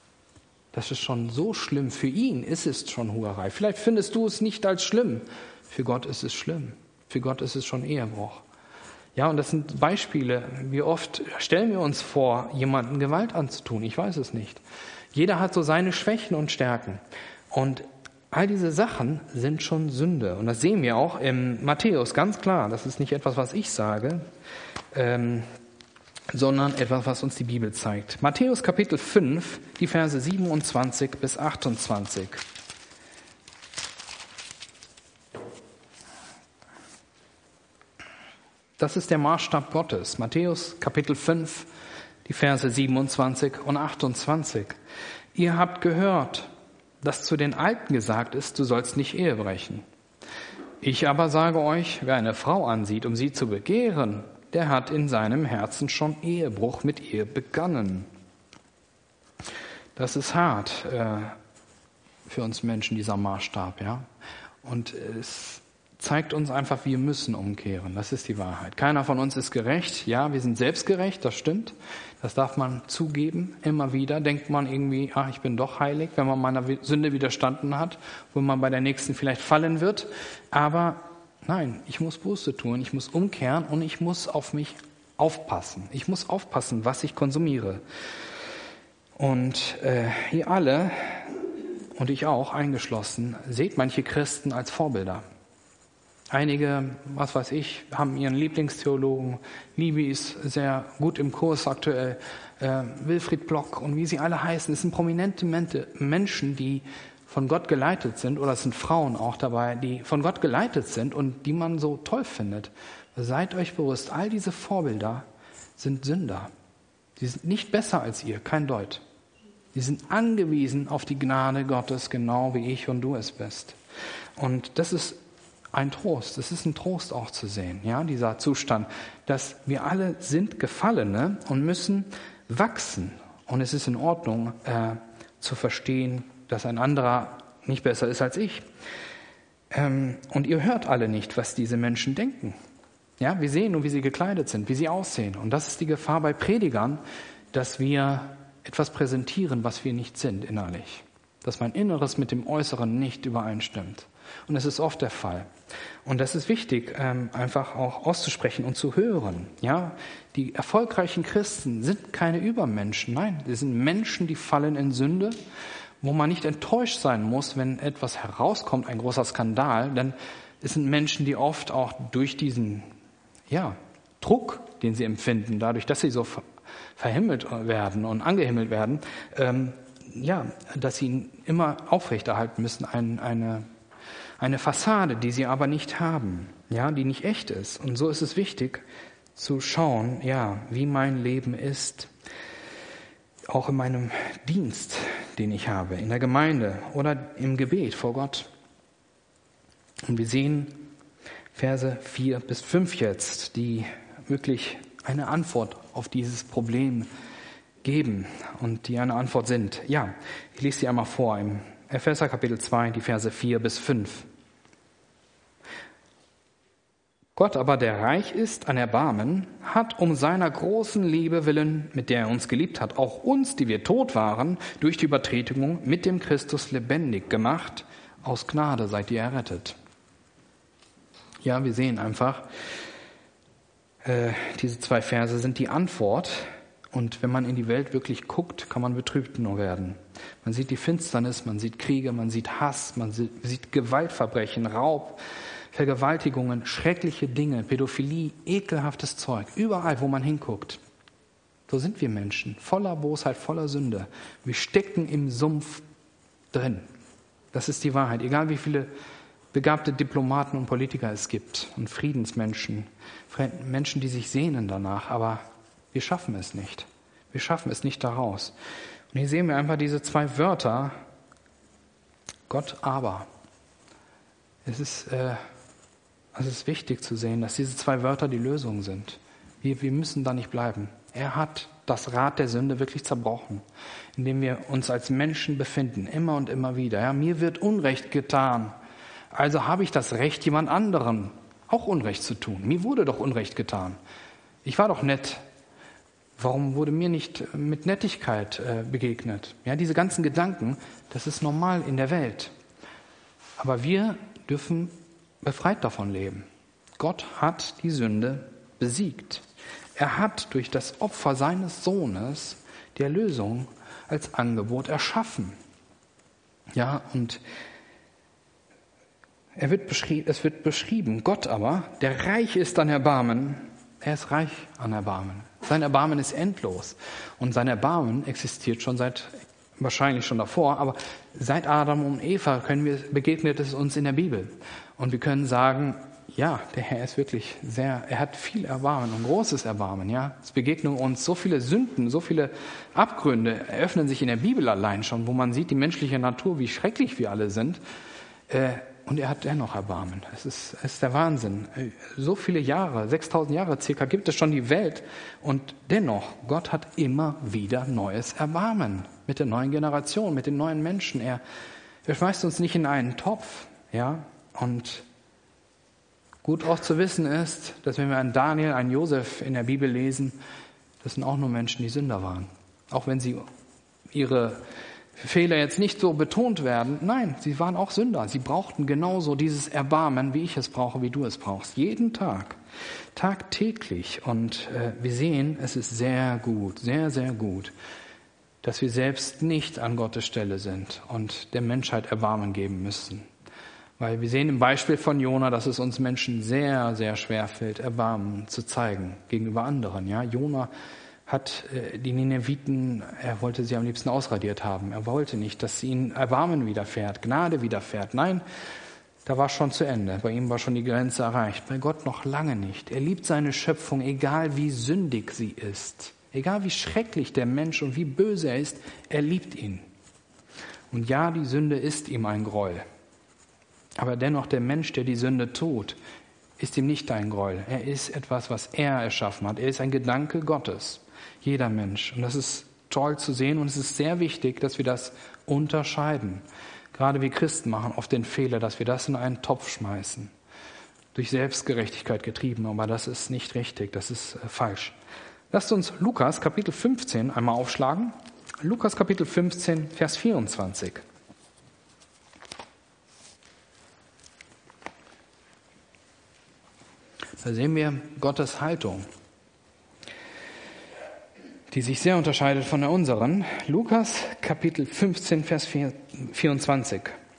Das ist schon so schlimm. Für ihn ist es schon Hurerei. Vielleicht findest du es nicht als schlimm. Für Gott ist es schlimm. Für Gott ist es schon Ehebruch. Ja, und das sind Beispiele. Wie oft stellen wir uns vor, jemanden Gewalt anzutun? Ich weiß es nicht. Jeder hat so seine Schwächen und Stärken. Und all diese Sachen sind schon Sünde. Und das sehen wir auch im Matthäus ganz klar. Das ist nicht etwas, was ich sage, ähm, sondern etwas, was uns die Bibel zeigt. Matthäus Kapitel fünf, die Verse siebenundzwanzig bis achtundzwanzig. Das ist der Maßstab Gottes. Matthäus Kapitel fünf, die Verse siebenundzwanzig und achtundzwanzig. Ihr habt gehört, dass zu den Alten gesagt ist, du sollst nicht Ehe brechen. Ich aber sage euch, wer eine Frau ansieht, um sie zu begehren, der hat in seinem Herzen schon Ehebruch mit ihr begangen. Das ist hart äh, für uns Menschen, dieser Maßstab, ja. Und es zeigt uns einfach, wir müssen umkehren. Das ist die Wahrheit. Keiner von uns ist gerecht. Ja, wir sind selbstgerecht, das stimmt. Das darf man zugeben. Immer wieder denkt man irgendwie, ah, ich bin doch heilig, wenn man meiner Sünde widerstanden hat, wo man bei der nächsten vielleicht fallen wird. Aber nein, ich muss Buße tun, ich muss umkehren und ich muss auf mich aufpassen. Ich muss aufpassen, was ich konsumiere. Und äh, ihr alle, und ich auch eingeschlossen, seht manche Christen als Vorbilder. Einige, was weiß ich, haben ihren Lieblingstheologen. Libi ist sehr gut im Kurs aktuell. Äh, Wilfried Block und wie sie alle heißen, es sind prominente Menschen, die von Gott geleitet sind, oder es sind Frauen auch dabei, die von Gott geleitet sind und die man so toll findet. Seid euch bewusst, all diese Vorbilder sind Sünder. Die sind nicht besser als ihr, kein Deut. Die sind angewiesen auf die Gnade Gottes, genau wie ich und du es bist. Und das ist ein Trost, das ist ein Trost auch zu sehen, ja, dieser Zustand, dass wir alle sind Gefallene und müssen wachsen. Und es ist in Ordnung, äh, zu verstehen, dass ein anderer nicht besser ist als ich. Ähm, und ihr hört alle nicht, was diese Menschen denken. Ja, wir sehen nur, wie sie gekleidet sind, wie sie aussehen. Und das ist die Gefahr bei Predigern, dass wir etwas präsentieren, was wir nicht sind innerlich. Dass mein Inneres mit dem Äußeren nicht übereinstimmt. Und das ist oft der Fall. Und das ist wichtig, ähm, einfach auch auszusprechen und zu hören. Ja, die erfolgreichen Christen sind keine Übermenschen. Nein, sie sind Menschen, die fallen in Sünde, wo man nicht enttäuscht sein muss, wenn etwas herauskommt, ein großer Skandal. Denn es sind Menschen, die oft auch durch diesen ja, Druck, den sie empfinden, dadurch, dass sie so verhimmelt werden und angehimmelt werden, ähm, ja, dass sie immer aufrechterhalten müssen, ein, eine Eine Fassade, die sie aber nicht haben, ja, die nicht echt ist. Und so ist es wichtig zu schauen, ja, wie mein Leben ist, auch in meinem Dienst, den ich habe, in der Gemeinde oder im Gebet vor Gott. Und wir sehen Verse vier bis fünf jetzt, die wirklich eine Antwort auf dieses Problem geben und die eine Antwort sind. Ja, ich lese sie einmal vor im Epheser Kapitel zwei, die Verse vier bis fünf. Gott aber, der reich ist an Erbarmen, hat um seiner großen Liebe willen, mit der er uns geliebt hat, auch uns, die wir tot waren, durch die Übertretungen mit dem Christus lebendig gemacht. Aus Gnade seid ihr errettet. Ja, wir sehen einfach, äh, diese zwei Verse sind die Antwort. Und wenn man in die Welt wirklich guckt, kann man betrübt nur werden. Man sieht die Finsternis, man sieht Kriege, man sieht Hass, man sieht Gewaltverbrechen, Raub, Vergewaltigungen, schreckliche Dinge, Pädophilie, ekelhaftes Zeug. Überall, wo man hinguckt. So sind wir Menschen, voller Bosheit, voller Sünde. Wir stecken im Sumpf drin. Das ist die Wahrheit. Egal wie viele begabte Diplomaten und Politiker es gibt und Friedensmenschen, Menschen, die sich sehnen danach, aber wir schaffen es nicht. Wir schaffen es nicht daraus. Und hier sehen wir einfach diese zwei Wörter, Gott aber. Es ist, äh, es ist wichtig zu sehen, dass diese zwei Wörter die Lösung sind. Wir, wir müssen da nicht bleiben. Er hat das Rad der Sünde wirklich zerbrochen, indem wir uns als Menschen befinden, immer und immer wieder. Ja, mir wird Unrecht getan, also habe ich das Recht, jemand anderen auch Unrecht zu tun. Mir wurde doch Unrecht getan. Ich war doch nett. Warum wurde mir nicht mit Nettigkeit äh, begegnet? Ja, diese ganzen Gedanken, das ist normal in der Welt. Aber wir dürfen befreit davon leben. Gott hat die Sünde besiegt. Er hat durch das Opfer seines Sohnes die Erlösung als Angebot erschaffen. Ja, und er wird beschrieben, es wird beschrieben, Gott aber, der reich ist an Erbarmen, er ist reich an Erbarmen. Sein Erbarmen ist endlos. Und sein Erbarmen existiert schon seit, wahrscheinlich schon davor, aber seit Adam und Eva können wir, begegnet es uns in der Bibel. Und wir können sagen, ja, der Herr ist wirklich sehr, er hat viel Erbarmen und großes Erbarmen, ja. Es begegnen uns so viele Sünden, so viele Abgründe eröffnen sich in der Bibel allein schon, wo man sieht, die menschliche Natur, wie schrecklich wir alle sind. Äh, Und er hat dennoch Erbarmen. Es ist, es ist der Wahnsinn. So viele Jahre, sechstausend Jahre circa, gibt es schon die Welt. Und dennoch, Gott hat immer wieder neues Erbarmen. Mit der neuen Generation, mit den neuen Menschen. Er, er schmeißt uns nicht in einen Topf. Ja? Und gut auch zu wissen ist, dass wenn wir einen Daniel, einen Josef in der Bibel lesen, das sind auch nur Menschen, die Sünder waren. Auch wenn sie ihre Fehler jetzt nicht so betont werden. Nein, sie waren auch Sünder. Sie brauchten genauso dieses Erbarmen, wie ich es brauche, wie du es brauchst. Jeden Tag, tagtäglich. Und äh, wir sehen, es ist sehr gut, sehr, sehr gut, dass wir selbst nicht an Gottes Stelle sind und der Menschheit Erbarmen geben müssen. Weil wir sehen im Beispiel von Jona, dass es uns Menschen sehr, sehr schwer fällt, Erbarmen zu zeigen gegenüber anderen. Ja, Jona hat äh, die Nineviten, er wollte sie am liebsten ausradiert haben. Er wollte nicht, dass ihnen Erbarmen widerfährt, Gnade widerfährt. Nein, da war schon zu Ende. Bei ihm war schon die Grenze erreicht. Bei Gott noch lange nicht. Er liebt seine Schöpfung, egal wie sündig sie ist. Egal wie schrecklich der Mensch und wie böse er ist, er liebt ihn. Und ja, die Sünde ist ihm ein Gräuel. Aber dennoch, der Mensch, der die Sünde tut, ist ihm nicht ein Gräuel. Er ist etwas, was er erschaffen hat. Er ist ein Gedanke Gottes. Jeder Mensch. Und das ist toll zu sehen und es ist sehr wichtig, dass wir das unterscheiden. Gerade wir Christen machen oft den Fehler, dass wir das in einen Topf schmeißen. Durch Selbstgerechtigkeit getrieben, aber das ist nicht richtig, das ist äh, falsch. Lasst uns Lukas Kapitel fünfzehn einmal aufschlagen. Lukas Kapitel fünfzehn, Vers vierundzwanzig. Da sehen wir Gottes Haltung, die sich sehr unterscheidet von der unseren. Lukas Kapitel fünfzehn, Vers vierundzwanzig.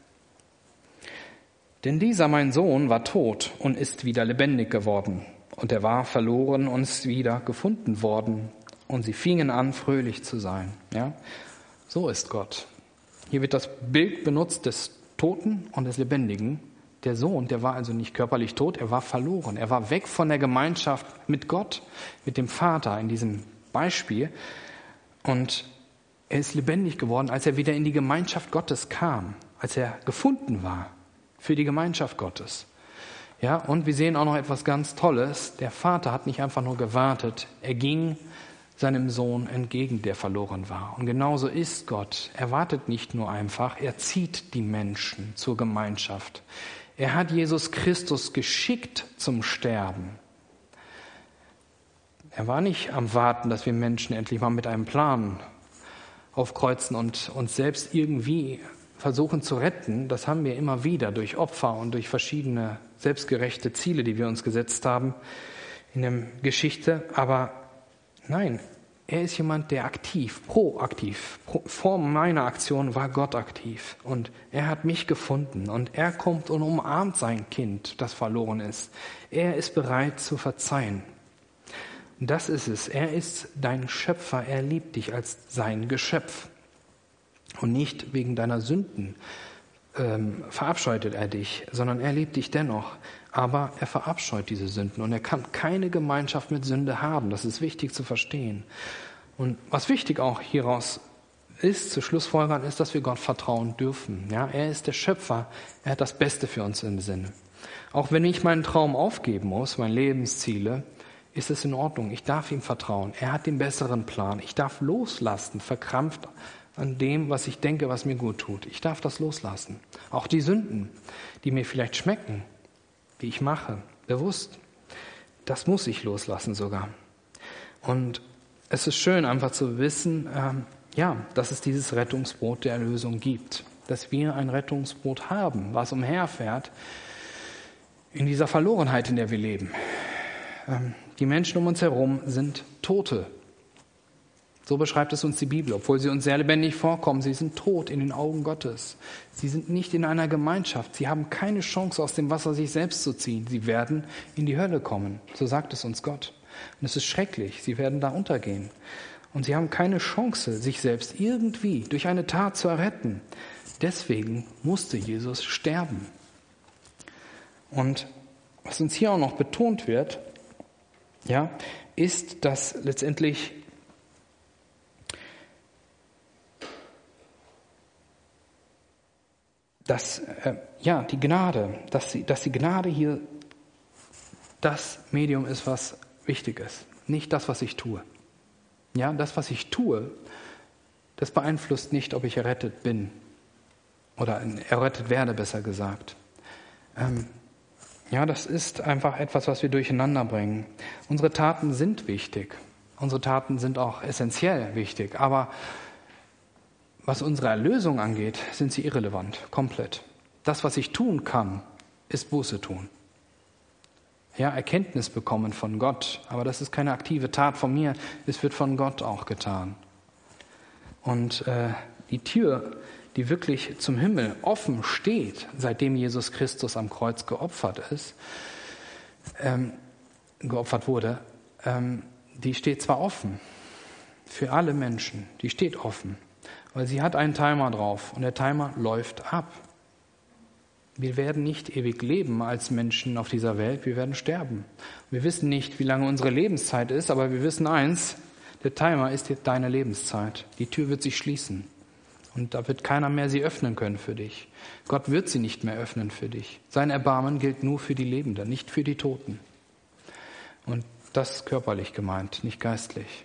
Denn dieser, mein Sohn, war tot und ist wieder lebendig geworden. Und er war verloren und ist wieder gefunden worden. Und sie fingen an, fröhlich zu sein. Ja? So ist Gott. Hier wird das Bild benutzt des Toten und des Lebendigen. Der Sohn, der war also nicht körperlich tot, er war verloren. Er war weg von der Gemeinschaft mit Gott, mit dem Vater in diesem Beispiel. Und er ist lebendig geworden, als er wieder in die Gemeinschaft Gottes kam, als er gefunden war für die Gemeinschaft Gottes. Ja, und wir sehen auch noch etwas ganz Tolles. Der Vater hat nicht einfach nur gewartet, er ging seinem Sohn entgegen, der verloren war. Und genauso ist Gott. Er wartet nicht nur einfach, er zieht die Menschen zur Gemeinschaft. Er hat Jesus Christus geschickt zum Sterben. Er war nicht am Warten, dass wir Menschen endlich mal mit einem Plan aufkreuzen und uns selbst irgendwie versuchen zu retten. Das haben wir immer wieder durch Opfer und durch verschiedene selbstgerechte Ziele, die wir uns gesetzt haben in der Geschichte. Aber nein, er ist jemand, der aktiv, proaktiv, pro, vor meiner Aktion war Gott aktiv. Und er hat mich gefunden und er kommt und umarmt sein Kind, das verloren ist. Er ist bereit zu verzeihen. Das ist es. Er ist dein Schöpfer. Er liebt dich als sein Geschöpf. Und nicht wegen deiner Sünden ähm, verabscheut er dich, sondern er liebt dich dennoch. Aber er verabscheut diese Sünden und er kann keine Gemeinschaft mit Sünde haben. Das ist wichtig zu verstehen. Und was wichtig auch hieraus ist, zu Schlussfolgern, ist, dass wir Gott vertrauen dürfen. Ja, er ist der Schöpfer. Er hat das Beste für uns im Sinne. Auch wenn ich meinen Traum aufgeben muss, meine Lebensziele, ist es in Ordnung. Ich darf ihm vertrauen. Er hat den besseren Plan. Ich darf loslassen, verkrampft an dem, was ich denke, was mir gut tut. Ich darf das loslassen. Auch die Sünden, die mir vielleicht schmecken, die ich mache, bewusst, das muss ich loslassen sogar. Und es ist schön, einfach zu wissen, ähm, ja, dass es dieses Rettungsboot der Erlösung gibt. Dass wir ein Rettungsboot haben, was umherfährt in dieser Verlorenheit, in der wir leben. Ähm, die Menschen um uns herum sind Tote. So beschreibt es uns die Bibel, obwohl sie uns sehr lebendig vorkommen. Sie sind tot in den Augen Gottes. Sie sind nicht in einer Gemeinschaft. Sie haben keine Chance, aus dem Wasser sich selbst zu ziehen. Sie werden in die Hölle kommen. So sagt es uns Gott. Und es ist schrecklich. Sie werden da untergehen. Und sie haben keine Chance, sich selbst irgendwie durch eine Tat zu erretten. Deswegen musste Jesus sterben. Und was uns hier auch noch betont wird, ja, ist, dass letztendlich dass äh, ja die Gnade, dass, sie, dass die Gnade hier das Medium ist, was wichtig ist, nicht das, was ich tue. Ja, das, was ich tue, das beeinflusst nicht, ob ich errettet bin oder errettet werde, besser gesagt. Ähm, ja, das ist einfach etwas, was wir durcheinander bringen. Unsere Taten sind wichtig. Unsere Taten sind auch essentiell wichtig. Aber was unsere Erlösung angeht, sind sie irrelevant, komplett. Das, was ich tun kann, ist Buße tun. Ja, Erkenntnis bekommen von Gott. Aber das ist keine aktive Tat von mir. Es wird von Gott auch getan. Und äh, die Tür, die wirklich zum Himmel offen steht, seitdem Jesus Christus am Kreuz geopfert ist, ähm, geopfert wurde, ähm, die steht zwar offen, für alle Menschen. Die steht offen, weil sie hat einen Timer drauf und der Timer läuft ab. Wir werden nicht ewig leben als Menschen auf dieser Welt, wir werden sterben. Wir wissen nicht, wie lange unsere Lebenszeit ist, aber wir wissen eins, der Timer ist jetzt deine Lebenszeit. Die Tür wird sich schließen und da wird keiner mehr sie öffnen können für dich. Gott wird sie nicht mehr öffnen für dich. Sein Erbarmen gilt nur für die Lebenden, nicht für die Toten. Und das körperlich gemeint, nicht geistlich.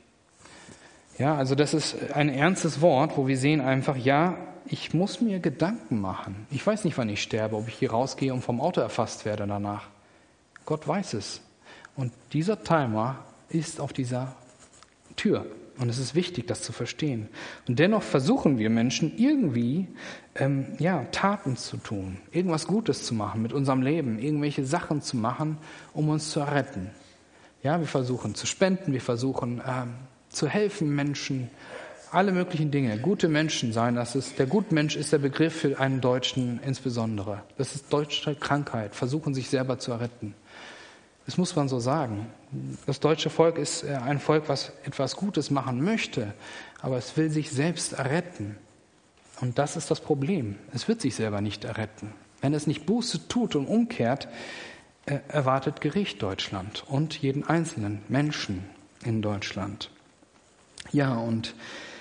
Ja, also das ist ein ernstes Wort, wo wir sehen einfach, ja, ich muss mir Gedanken machen. Ich weiß nicht, wann ich sterbe, ob ich hier rausgehe und vom Auto erfasst werde danach. Gott weiß es. Und dieser Timer ist auf dieser Tür. Und es ist wichtig, das zu verstehen. Und dennoch versuchen wir Menschen irgendwie ähm, ja, Taten zu tun, irgendwas Gutes zu machen mit unserem Leben, irgendwelche Sachen zu machen, um uns zu retten. Ja, wir versuchen zu spenden, wir versuchen ähm, zu helfen Menschen, alle möglichen Dinge, gute Menschen sein. Das ist, der Gutmensch ist der Begriff für einen Deutschen insbesondere. Das ist deutsche Krankheit, versuchen sich selber zu retten. Das muss man so sagen. Das deutsche Volk ist ein Volk, was etwas Gutes machen möchte, aber es will sich selbst erretten. Und das ist das Problem. Es wird sich selber nicht erretten. Wenn es nicht Buße tut und umkehrt, erwartet Gericht Deutschland und jeden einzelnen Menschen in Deutschland. Ja, und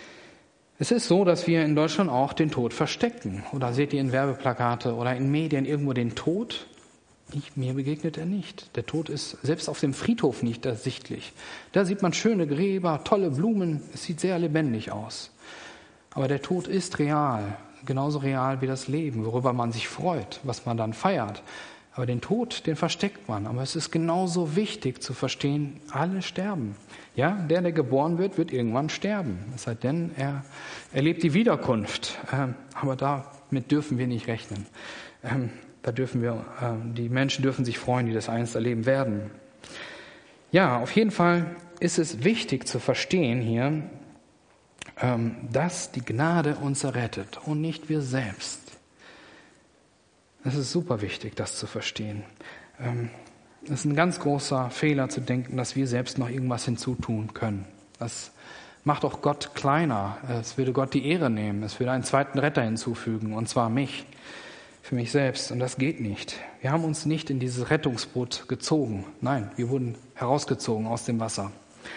es ist so, dass wir in Deutschland auch den Tod verstecken. Oder seht ihr in Werbeplakate oder in Medien irgendwo den Tod? Ich, mir begegnet er nicht. Der Tod ist selbst auf dem Friedhof nicht ersichtlich. Da sieht man schöne Gräber, tolle Blumen. Es sieht sehr lebendig aus. Aber der Tod ist real. Genauso real wie das Leben, worüber man sich freut, was man dann feiert. Aber den Tod, den versteckt man. Aber es ist genauso wichtig zu verstehen, alle sterben. Ja, der, der geboren wird, wird irgendwann sterben. Es sei denn, er erlebt die Wiederkunft. Ähm, aber damit dürfen wir nicht rechnen. Ähm, da dürfen wir, äh, die Menschen dürfen sich freuen, die das einst erleben werden. Ja, auf jeden Fall ist es wichtig zu verstehen hier, ähm, dass die Gnade uns errettet und nicht wir selbst. Es ist super wichtig, das zu verstehen. Es ist ein ganz großer Fehler zu denken, dass wir selbst noch irgendwas hinzutun können. Das macht auch Gott kleiner. Es würde Gott die Ehre nehmen. Es würde einen zweiten Retter hinzufügen, und zwar mich, für mich selbst. Und das geht nicht. Wir haben uns nicht in dieses Rettungsboot gezogen. Nein, wir wurden herausgezogen aus dem Wasser.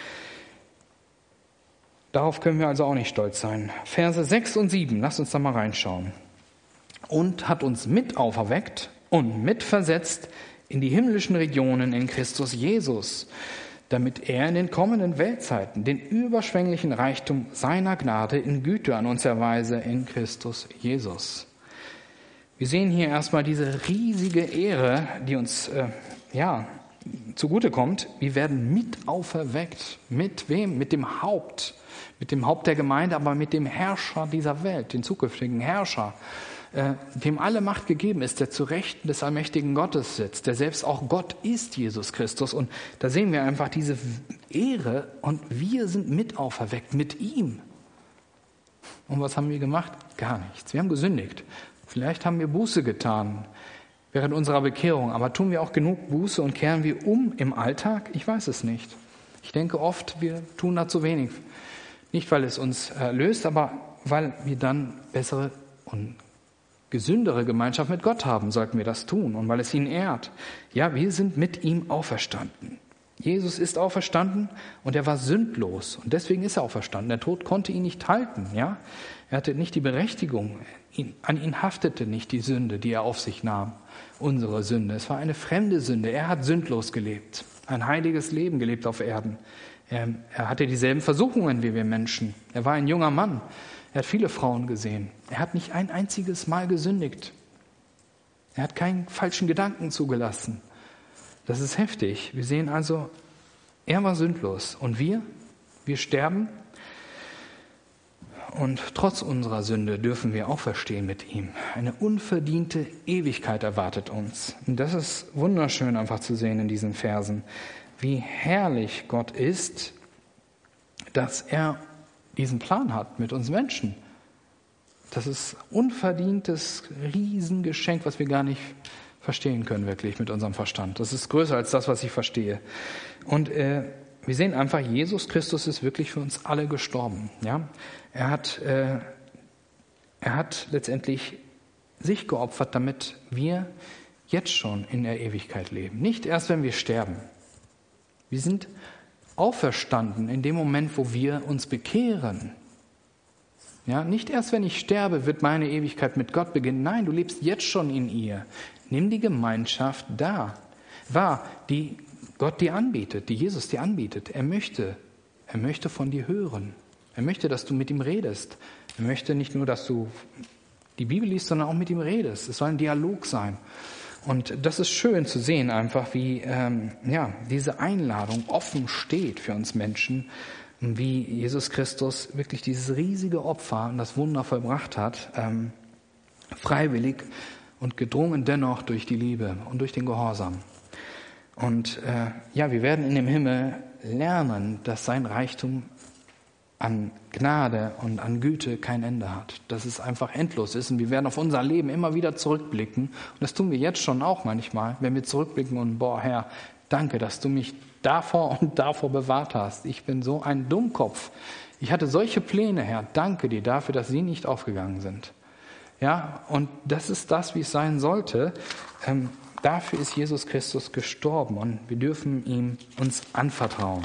Darauf können wir also auch nicht stolz sein. Verse sechs und sieben, lasst uns da mal reinschauen. Und hat uns mit auferweckt und mitversetzt in die himmlischen Regionen in Christus Jesus, damit er in den kommenden Weltzeiten den überschwänglichen Reichtum seiner Gnade in Güte an uns erweise in Christus Jesus. Wir sehen hier erstmal diese riesige Ehre, die uns äh, ja zugutekommt. Wir werden mit auferweckt. Mit wem? Mit dem Haupt. Mit dem Haupt der Gemeinde, aber mit dem Herrscher dieser Welt, den zukünftigen Herrscher, dem alle Macht gegeben ist, der zu Rechten des allmächtigen Gottes sitzt, der selbst auch Gott ist, Jesus Christus. Und da sehen wir einfach diese Ehre und wir sind mit auferweckt, mit ihm. Und was haben wir gemacht? Gar nichts. Wir haben gesündigt. Vielleicht haben wir Buße getan während unserer Bekehrung, aber tun wir auch genug Buße und kehren wir um im Alltag? Ich weiß es nicht. Ich denke oft, wir tun da zu wenig. Nicht, weil es uns erlöst, aber weil wir dann bessere und gesündere Gemeinschaft mit Gott haben, sollten wir das tun und weil es ihn ehrt. Ja, wir sind mit ihm auferstanden. Jesus ist auferstanden und er war sündlos und deswegen ist er auferstanden. Der Tod konnte ihn nicht halten, ja. Er hatte nicht die Berechtigung, ihn, an ihn haftete nicht die Sünde, die er auf sich nahm, unsere Sünde. Es war eine fremde Sünde. Er hat sündlos gelebt, ein heiliges Leben gelebt auf Erden. Er, er hatte dieselben Versuchungen wie wir Menschen. Er war ein junger Mann. Er hat viele Frauen gesehen. Er hat nicht ein einziges Mal gesündigt. Er hat keinen falschen Gedanken zugelassen. Das ist heftig. Wir sehen also, er war sündlos. Und wir? Wir sterben. Und trotz unserer Sünde dürfen wir auferstehen mit ihm. Eine unverdiente Ewigkeit erwartet uns. Und das ist wunderschön einfach zu sehen in diesen Versen. Wie herrlich Gott ist, dass er diesen Plan hat mit uns Menschen. Das ist unverdientes Riesengeschenk, was wir gar nicht verstehen können wirklich mit unserem Verstand. Das ist größer als das, was ich verstehe. Und äh, wir sehen einfach, Jesus Christus ist wirklich für uns alle gestorben. Ja? Er hat, äh, er hat letztendlich sich geopfert, damit wir jetzt schon in der Ewigkeit leben. Nicht erst, wenn wir sterben. Wir sind auferstanden in dem Moment, wo wir uns bekehren. Ja, nicht erst, wenn ich sterbe, wird meine Ewigkeit mit Gott beginnen. Nein, du lebst jetzt schon in ihr. Nimm die Gemeinschaft da wahr, die Gott dir anbietet, die Jesus dir anbietet. Er möchte, er möchte von dir hören. Er möchte, dass du mit ihm redest. Er möchte nicht nur, dass du die Bibel liest, sondern auch mit ihm redest. Es soll ein Dialog sein. Und das ist schön zu sehen, einfach wie ähm, ja, diese Einladung offen steht für uns Menschen, wie Jesus Christus wirklich dieses riesige Opfer und das Wunder vollbracht hat, ähm, freiwillig und gedrungen dennoch durch die Liebe und durch den Gehorsam. Und äh, ja, wir werden in dem Himmel lernen, dass sein Reichtum an Gnade und an Güte kein Ende hat. Dass es einfach endlos ist und wir werden auf unser Leben immer wieder zurückblicken. Und das tun wir jetzt schon auch manchmal, wenn wir zurückblicken und boah, Herr, danke, dass du mich davor und davor bewahrt hast. Ich bin so ein Dummkopf. Ich hatte solche Pläne, Herr. Danke dir dafür, dass sie nicht aufgegangen sind. Ja, und das ist das, wie es sein sollte. Ähm, dafür ist Jesus Christus gestorben und wir dürfen ihm uns anvertrauen.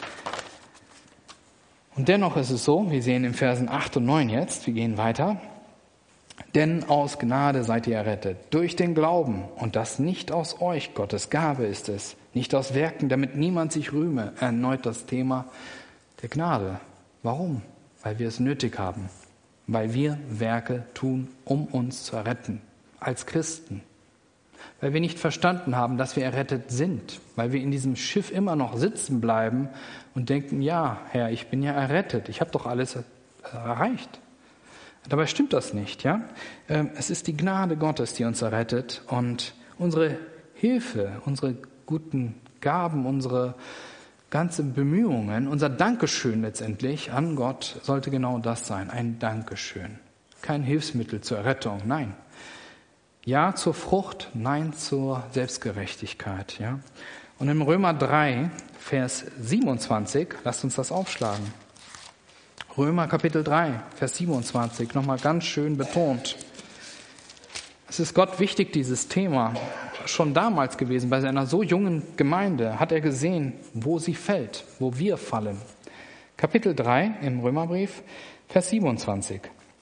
Und dennoch ist es so, wir sehen in Versen acht und neun jetzt, wir gehen weiter, denn aus Gnade seid ihr errettet, durch den Glauben, und das nicht aus euch, Gottes Gabe ist es, nicht aus Werken, damit niemand sich rühme. Erneut das Thema der Gnade. Warum? Weil wir es nötig haben, weil wir Werke tun, um uns zu erretten, als Christen. Weil wir nicht verstanden haben, dass wir errettet sind, weil wir in diesem Schiff immer noch sitzen bleiben und denken, ja, Herr, ich bin ja errettet, ich habe doch alles erreicht. Dabei stimmt das nicht, ja? Es ist die Gnade Gottes, die uns errettet, und unsere Hilfe, unsere guten Gaben, unsere ganzen Bemühungen, unser Dankeschön letztendlich an Gott sollte genau das sein, ein Dankeschön. Kein Hilfsmittel zur Errettung, nein. Ja zur Frucht, nein zur Selbstgerechtigkeit. Ja? Und im Römer drei, Vers siebenundzwanzig, lasst uns das aufschlagen. Römer Kapitel drei, Vers siebenundzwanzig, nochmal ganz schön betont. Es ist Gott wichtig, dieses Thema. Schon damals gewesen, bei seiner so jungen Gemeinde, hat er gesehen, wo sie fällt, wo wir fallen. Kapitel drei im Römerbrief, Vers siebenundzwanzig.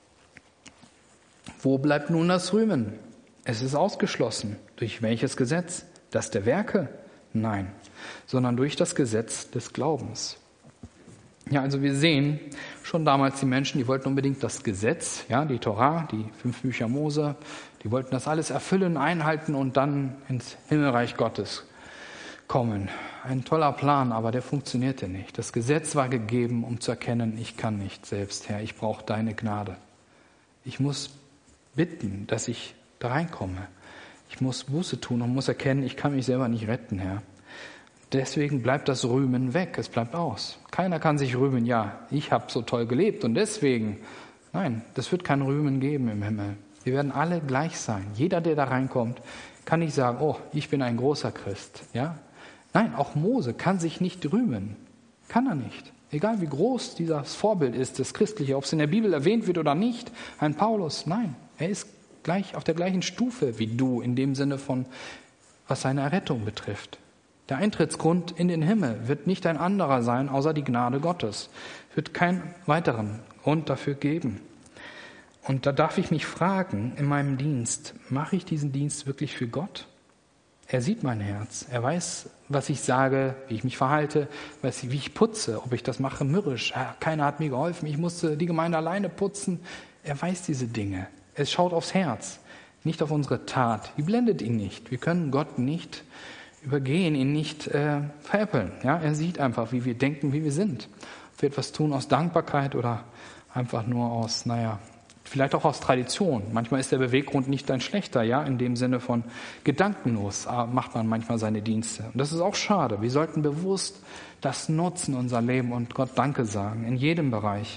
Wo bleibt nun das Rühmen? Es ist ausgeschlossen. Durch welches Gesetz? Das der Werke? Nein, sondern durch das Gesetz des Glaubens. Ja, also wir sehen schon damals die Menschen, die wollten unbedingt das Gesetz, ja, die Torah, die fünf Bücher Mose, die wollten das alles erfüllen, einhalten und dann ins Himmelreich Gottes kommen. Ein toller Plan, aber der funktionierte nicht. Das Gesetz war gegeben, um zu erkennen, ich kann nicht selbst, Herr, ich brauche deine Gnade. Ich muss bitten, dass ich da reinkomme. Ich muss Buße tun und muss erkennen, ich kann mich selber nicht retten, Herr. Deswegen bleibt das Rühmen weg, es bleibt aus. Keiner kann sich rühmen, ja, ich habe so toll gelebt und deswegen. Nein, das wird kein Rühmen geben im Himmel. Wir werden alle gleich sein. Jeder, der da reinkommt, kann nicht sagen, oh, ich bin ein großer Christ. Ja? Nein, auch Mose kann sich nicht rühmen. Kann er nicht. Egal wie groß dieses Vorbild ist, das Christliche, ob es in der Bibel erwähnt wird oder nicht. Ein Paulus, nein, er ist gleich auf der gleichen Stufe wie du, in dem Sinne von, was seine Errettung betrifft. Der Eintrittsgrund in den Himmel wird nicht ein anderer sein, außer die Gnade Gottes. Es wird keinen weiteren Grund dafür geben. Und da darf ich mich fragen, in meinem Dienst, mache ich diesen Dienst wirklich für Gott? Er sieht mein Herz. Er weiß, was ich sage, wie ich mich verhalte, weiß, wie ich putze, ob ich das mache mürrisch. Ja, keiner hat mir geholfen, ich musste die Gemeinde alleine putzen. Er weiß diese Dinge. Es schaut aufs Herz, nicht auf unsere Tat. Die blendet ihn nicht. Wir können Gott nicht übergehen, ihn nicht äh, veräppeln. Ja, er sieht einfach, wie wir denken, wie wir sind. Ob wir etwas tun aus Dankbarkeit oder einfach nur aus, naja, vielleicht auch aus Tradition. Manchmal ist der Beweggrund nicht ein schlechter, ja, in dem Sinne von gedankenlos macht man manchmal seine Dienste. Und das ist auch schade. Wir sollten bewusst das nutzen, unser Leben, und Gott Danke sagen, in jedem Bereich.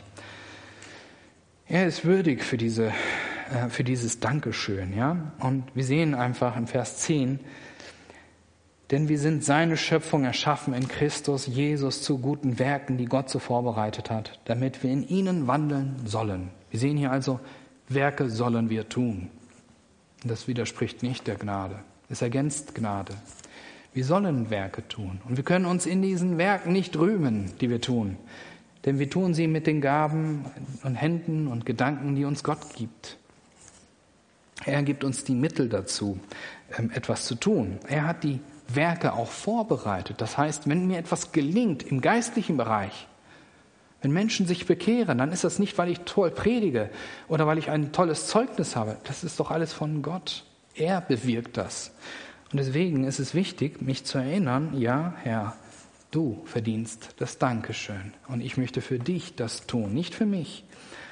Er ist würdig für diese, für dieses Dankeschön, ja. Und wir sehen einfach im Vers zehn, Denn wir sind seine Schöpfung, erschaffen in Christus Jesus zu guten Werken, die Gott so vorbereitet hat, damit wir in ihnen wandeln sollen. Wir sehen hier also, Werke sollen wir tun. Das widerspricht nicht der Gnade. Es ergänzt Gnade. Wir sollen Werke tun. Und wir können uns in diesen Werken nicht rühmen, die wir tun. Denn wir tun sie mit den Gaben und Händen und Gedanken, die uns Gott gibt. Er gibt uns die Mittel dazu, etwas zu tun. Er hat die Werke auch vorbereitet. Das heißt, wenn mir etwas gelingt im geistlichen Bereich, wenn Menschen sich bekehren, dann ist das nicht, weil ich toll predige oder weil ich ein tolles Zeugnis habe. Das ist doch alles von Gott. Er bewirkt das. Und deswegen ist es wichtig, mich zu erinnern, ja, Herr, du verdienst das Dankeschön. Und ich möchte für dich das tun, nicht für mich.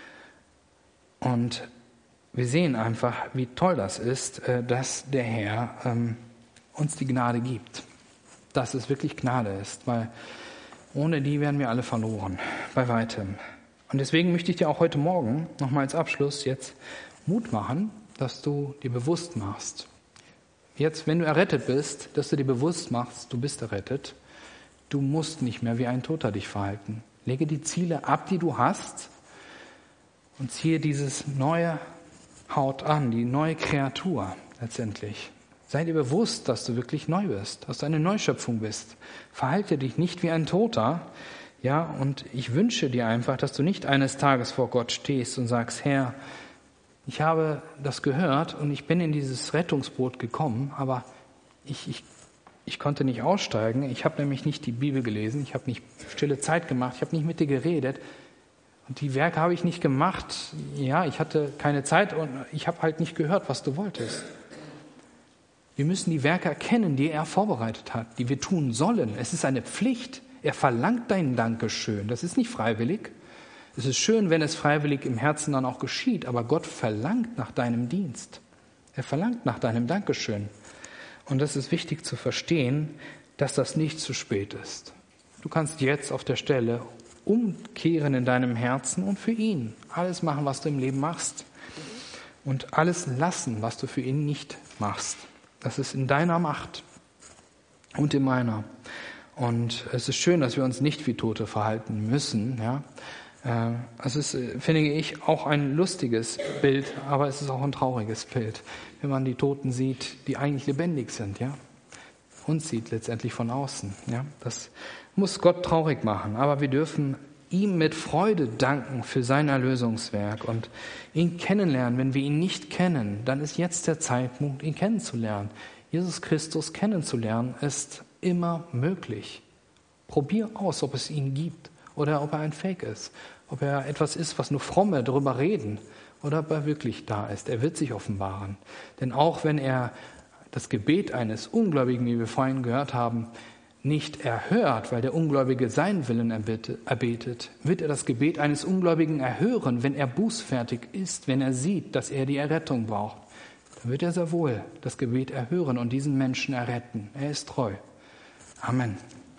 Und wir sehen einfach, wie toll das ist, dass der Herr ähm, uns die Gnade gibt. Dass es wirklich Gnade ist, weil ohne die wären wir alle verloren, bei weitem. Und deswegen möchte ich dir auch heute Morgen nochmal als Abschluss jetzt Mut machen, dass du dir bewusst machst. Jetzt, wenn du errettet bist, dass du dir bewusst machst, du bist errettet. Du musst nicht mehr wie ein Toter dich verhalten. Lege die Ziele ab, die du hast, und ziehe dieses neue Haut an, die neue Kreatur letztendlich. Sei dir bewusst, dass du wirklich neu bist, dass du eine Neuschöpfung bist. Verhalte dich nicht wie ein Toter. Ja, und ich wünsche dir einfach, dass du nicht eines Tages vor Gott stehst und sagst, Herr, ich habe das gehört und ich bin in dieses Rettungsboot gekommen, aber ich, ich, ich konnte nicht aussteigen. Ich habe nämlich nicht die Bibel gelesen, ich habe nicht stille Zeit gemacht, ich habe nicht mit dir geredet. Und die Werke habe ich nicht gemacht. Ja, ich hatte keine Zeit und ich habe halt nicht gehört, was du wolltest. Wir müssen die Werke erkennen, die er vorbereitet hat, die wir tun sollen. Es ist eine Pflicht. Er verlangt dein Dankeschön. Das ist nicht freiwillig. Es ist schön, wenn es freiwillig im Herzen dann auch geschieht, aber Gott verlangt nach deinem Dienst. Er verlangt nach deinem Dankeschön. Und das ist wichtig zu verstehen, dass das nicht zu spät ist. Du kannst jetzt auf der Stelle umkehren in deinem Herzen und für ihn alles machen, was du im Leben machst. Und alles lassen, was du für ihn nicht machst. Das ist in deiner Macht und in meiner. Und es ist schön, dass wir uns nicht wie Tote verhalten müssen. Ja, es ist, finde ich, auch ein lustiges Bild, aber es ist auch ein trauriges Bild, wenn man die Toten sieht, die eigentlich lebendig sind. Ja, uns sieht letztendlich von außen. Ja, das muss Gott traurig machen, aber wir dürfen ihm mit Freude danken für sein Erlösungswerk und ihn kennenlernen. Wenn wir ihn nicht kennen, dann ist jetzt der Zeitpunkt, ihn kennenzulernen. Jesus Christus kennenzulernen ist immer möglich. Probier aus, ob es ihn gibt oder ob er ein Fake ist. Ob er etwas ist, was nur Fromme darüber reden oder ob er wirklich da ist. Er wird sich offenbaren. Denn auch wenn er das Gebet eines Ungläubigen, wie wir vorhin gehört haben, nicht erhört, weil der Ungläubige seinen Willen erbetet, wird er das Gebet eines Ungläubigen erhören, wenn er bußfertig ist, wenn er sieht, dass er die Errettung braucht. Dann wird er sehr wohl das Gebet erhören und diesen Menschen erretten. Er ist treu. Amen.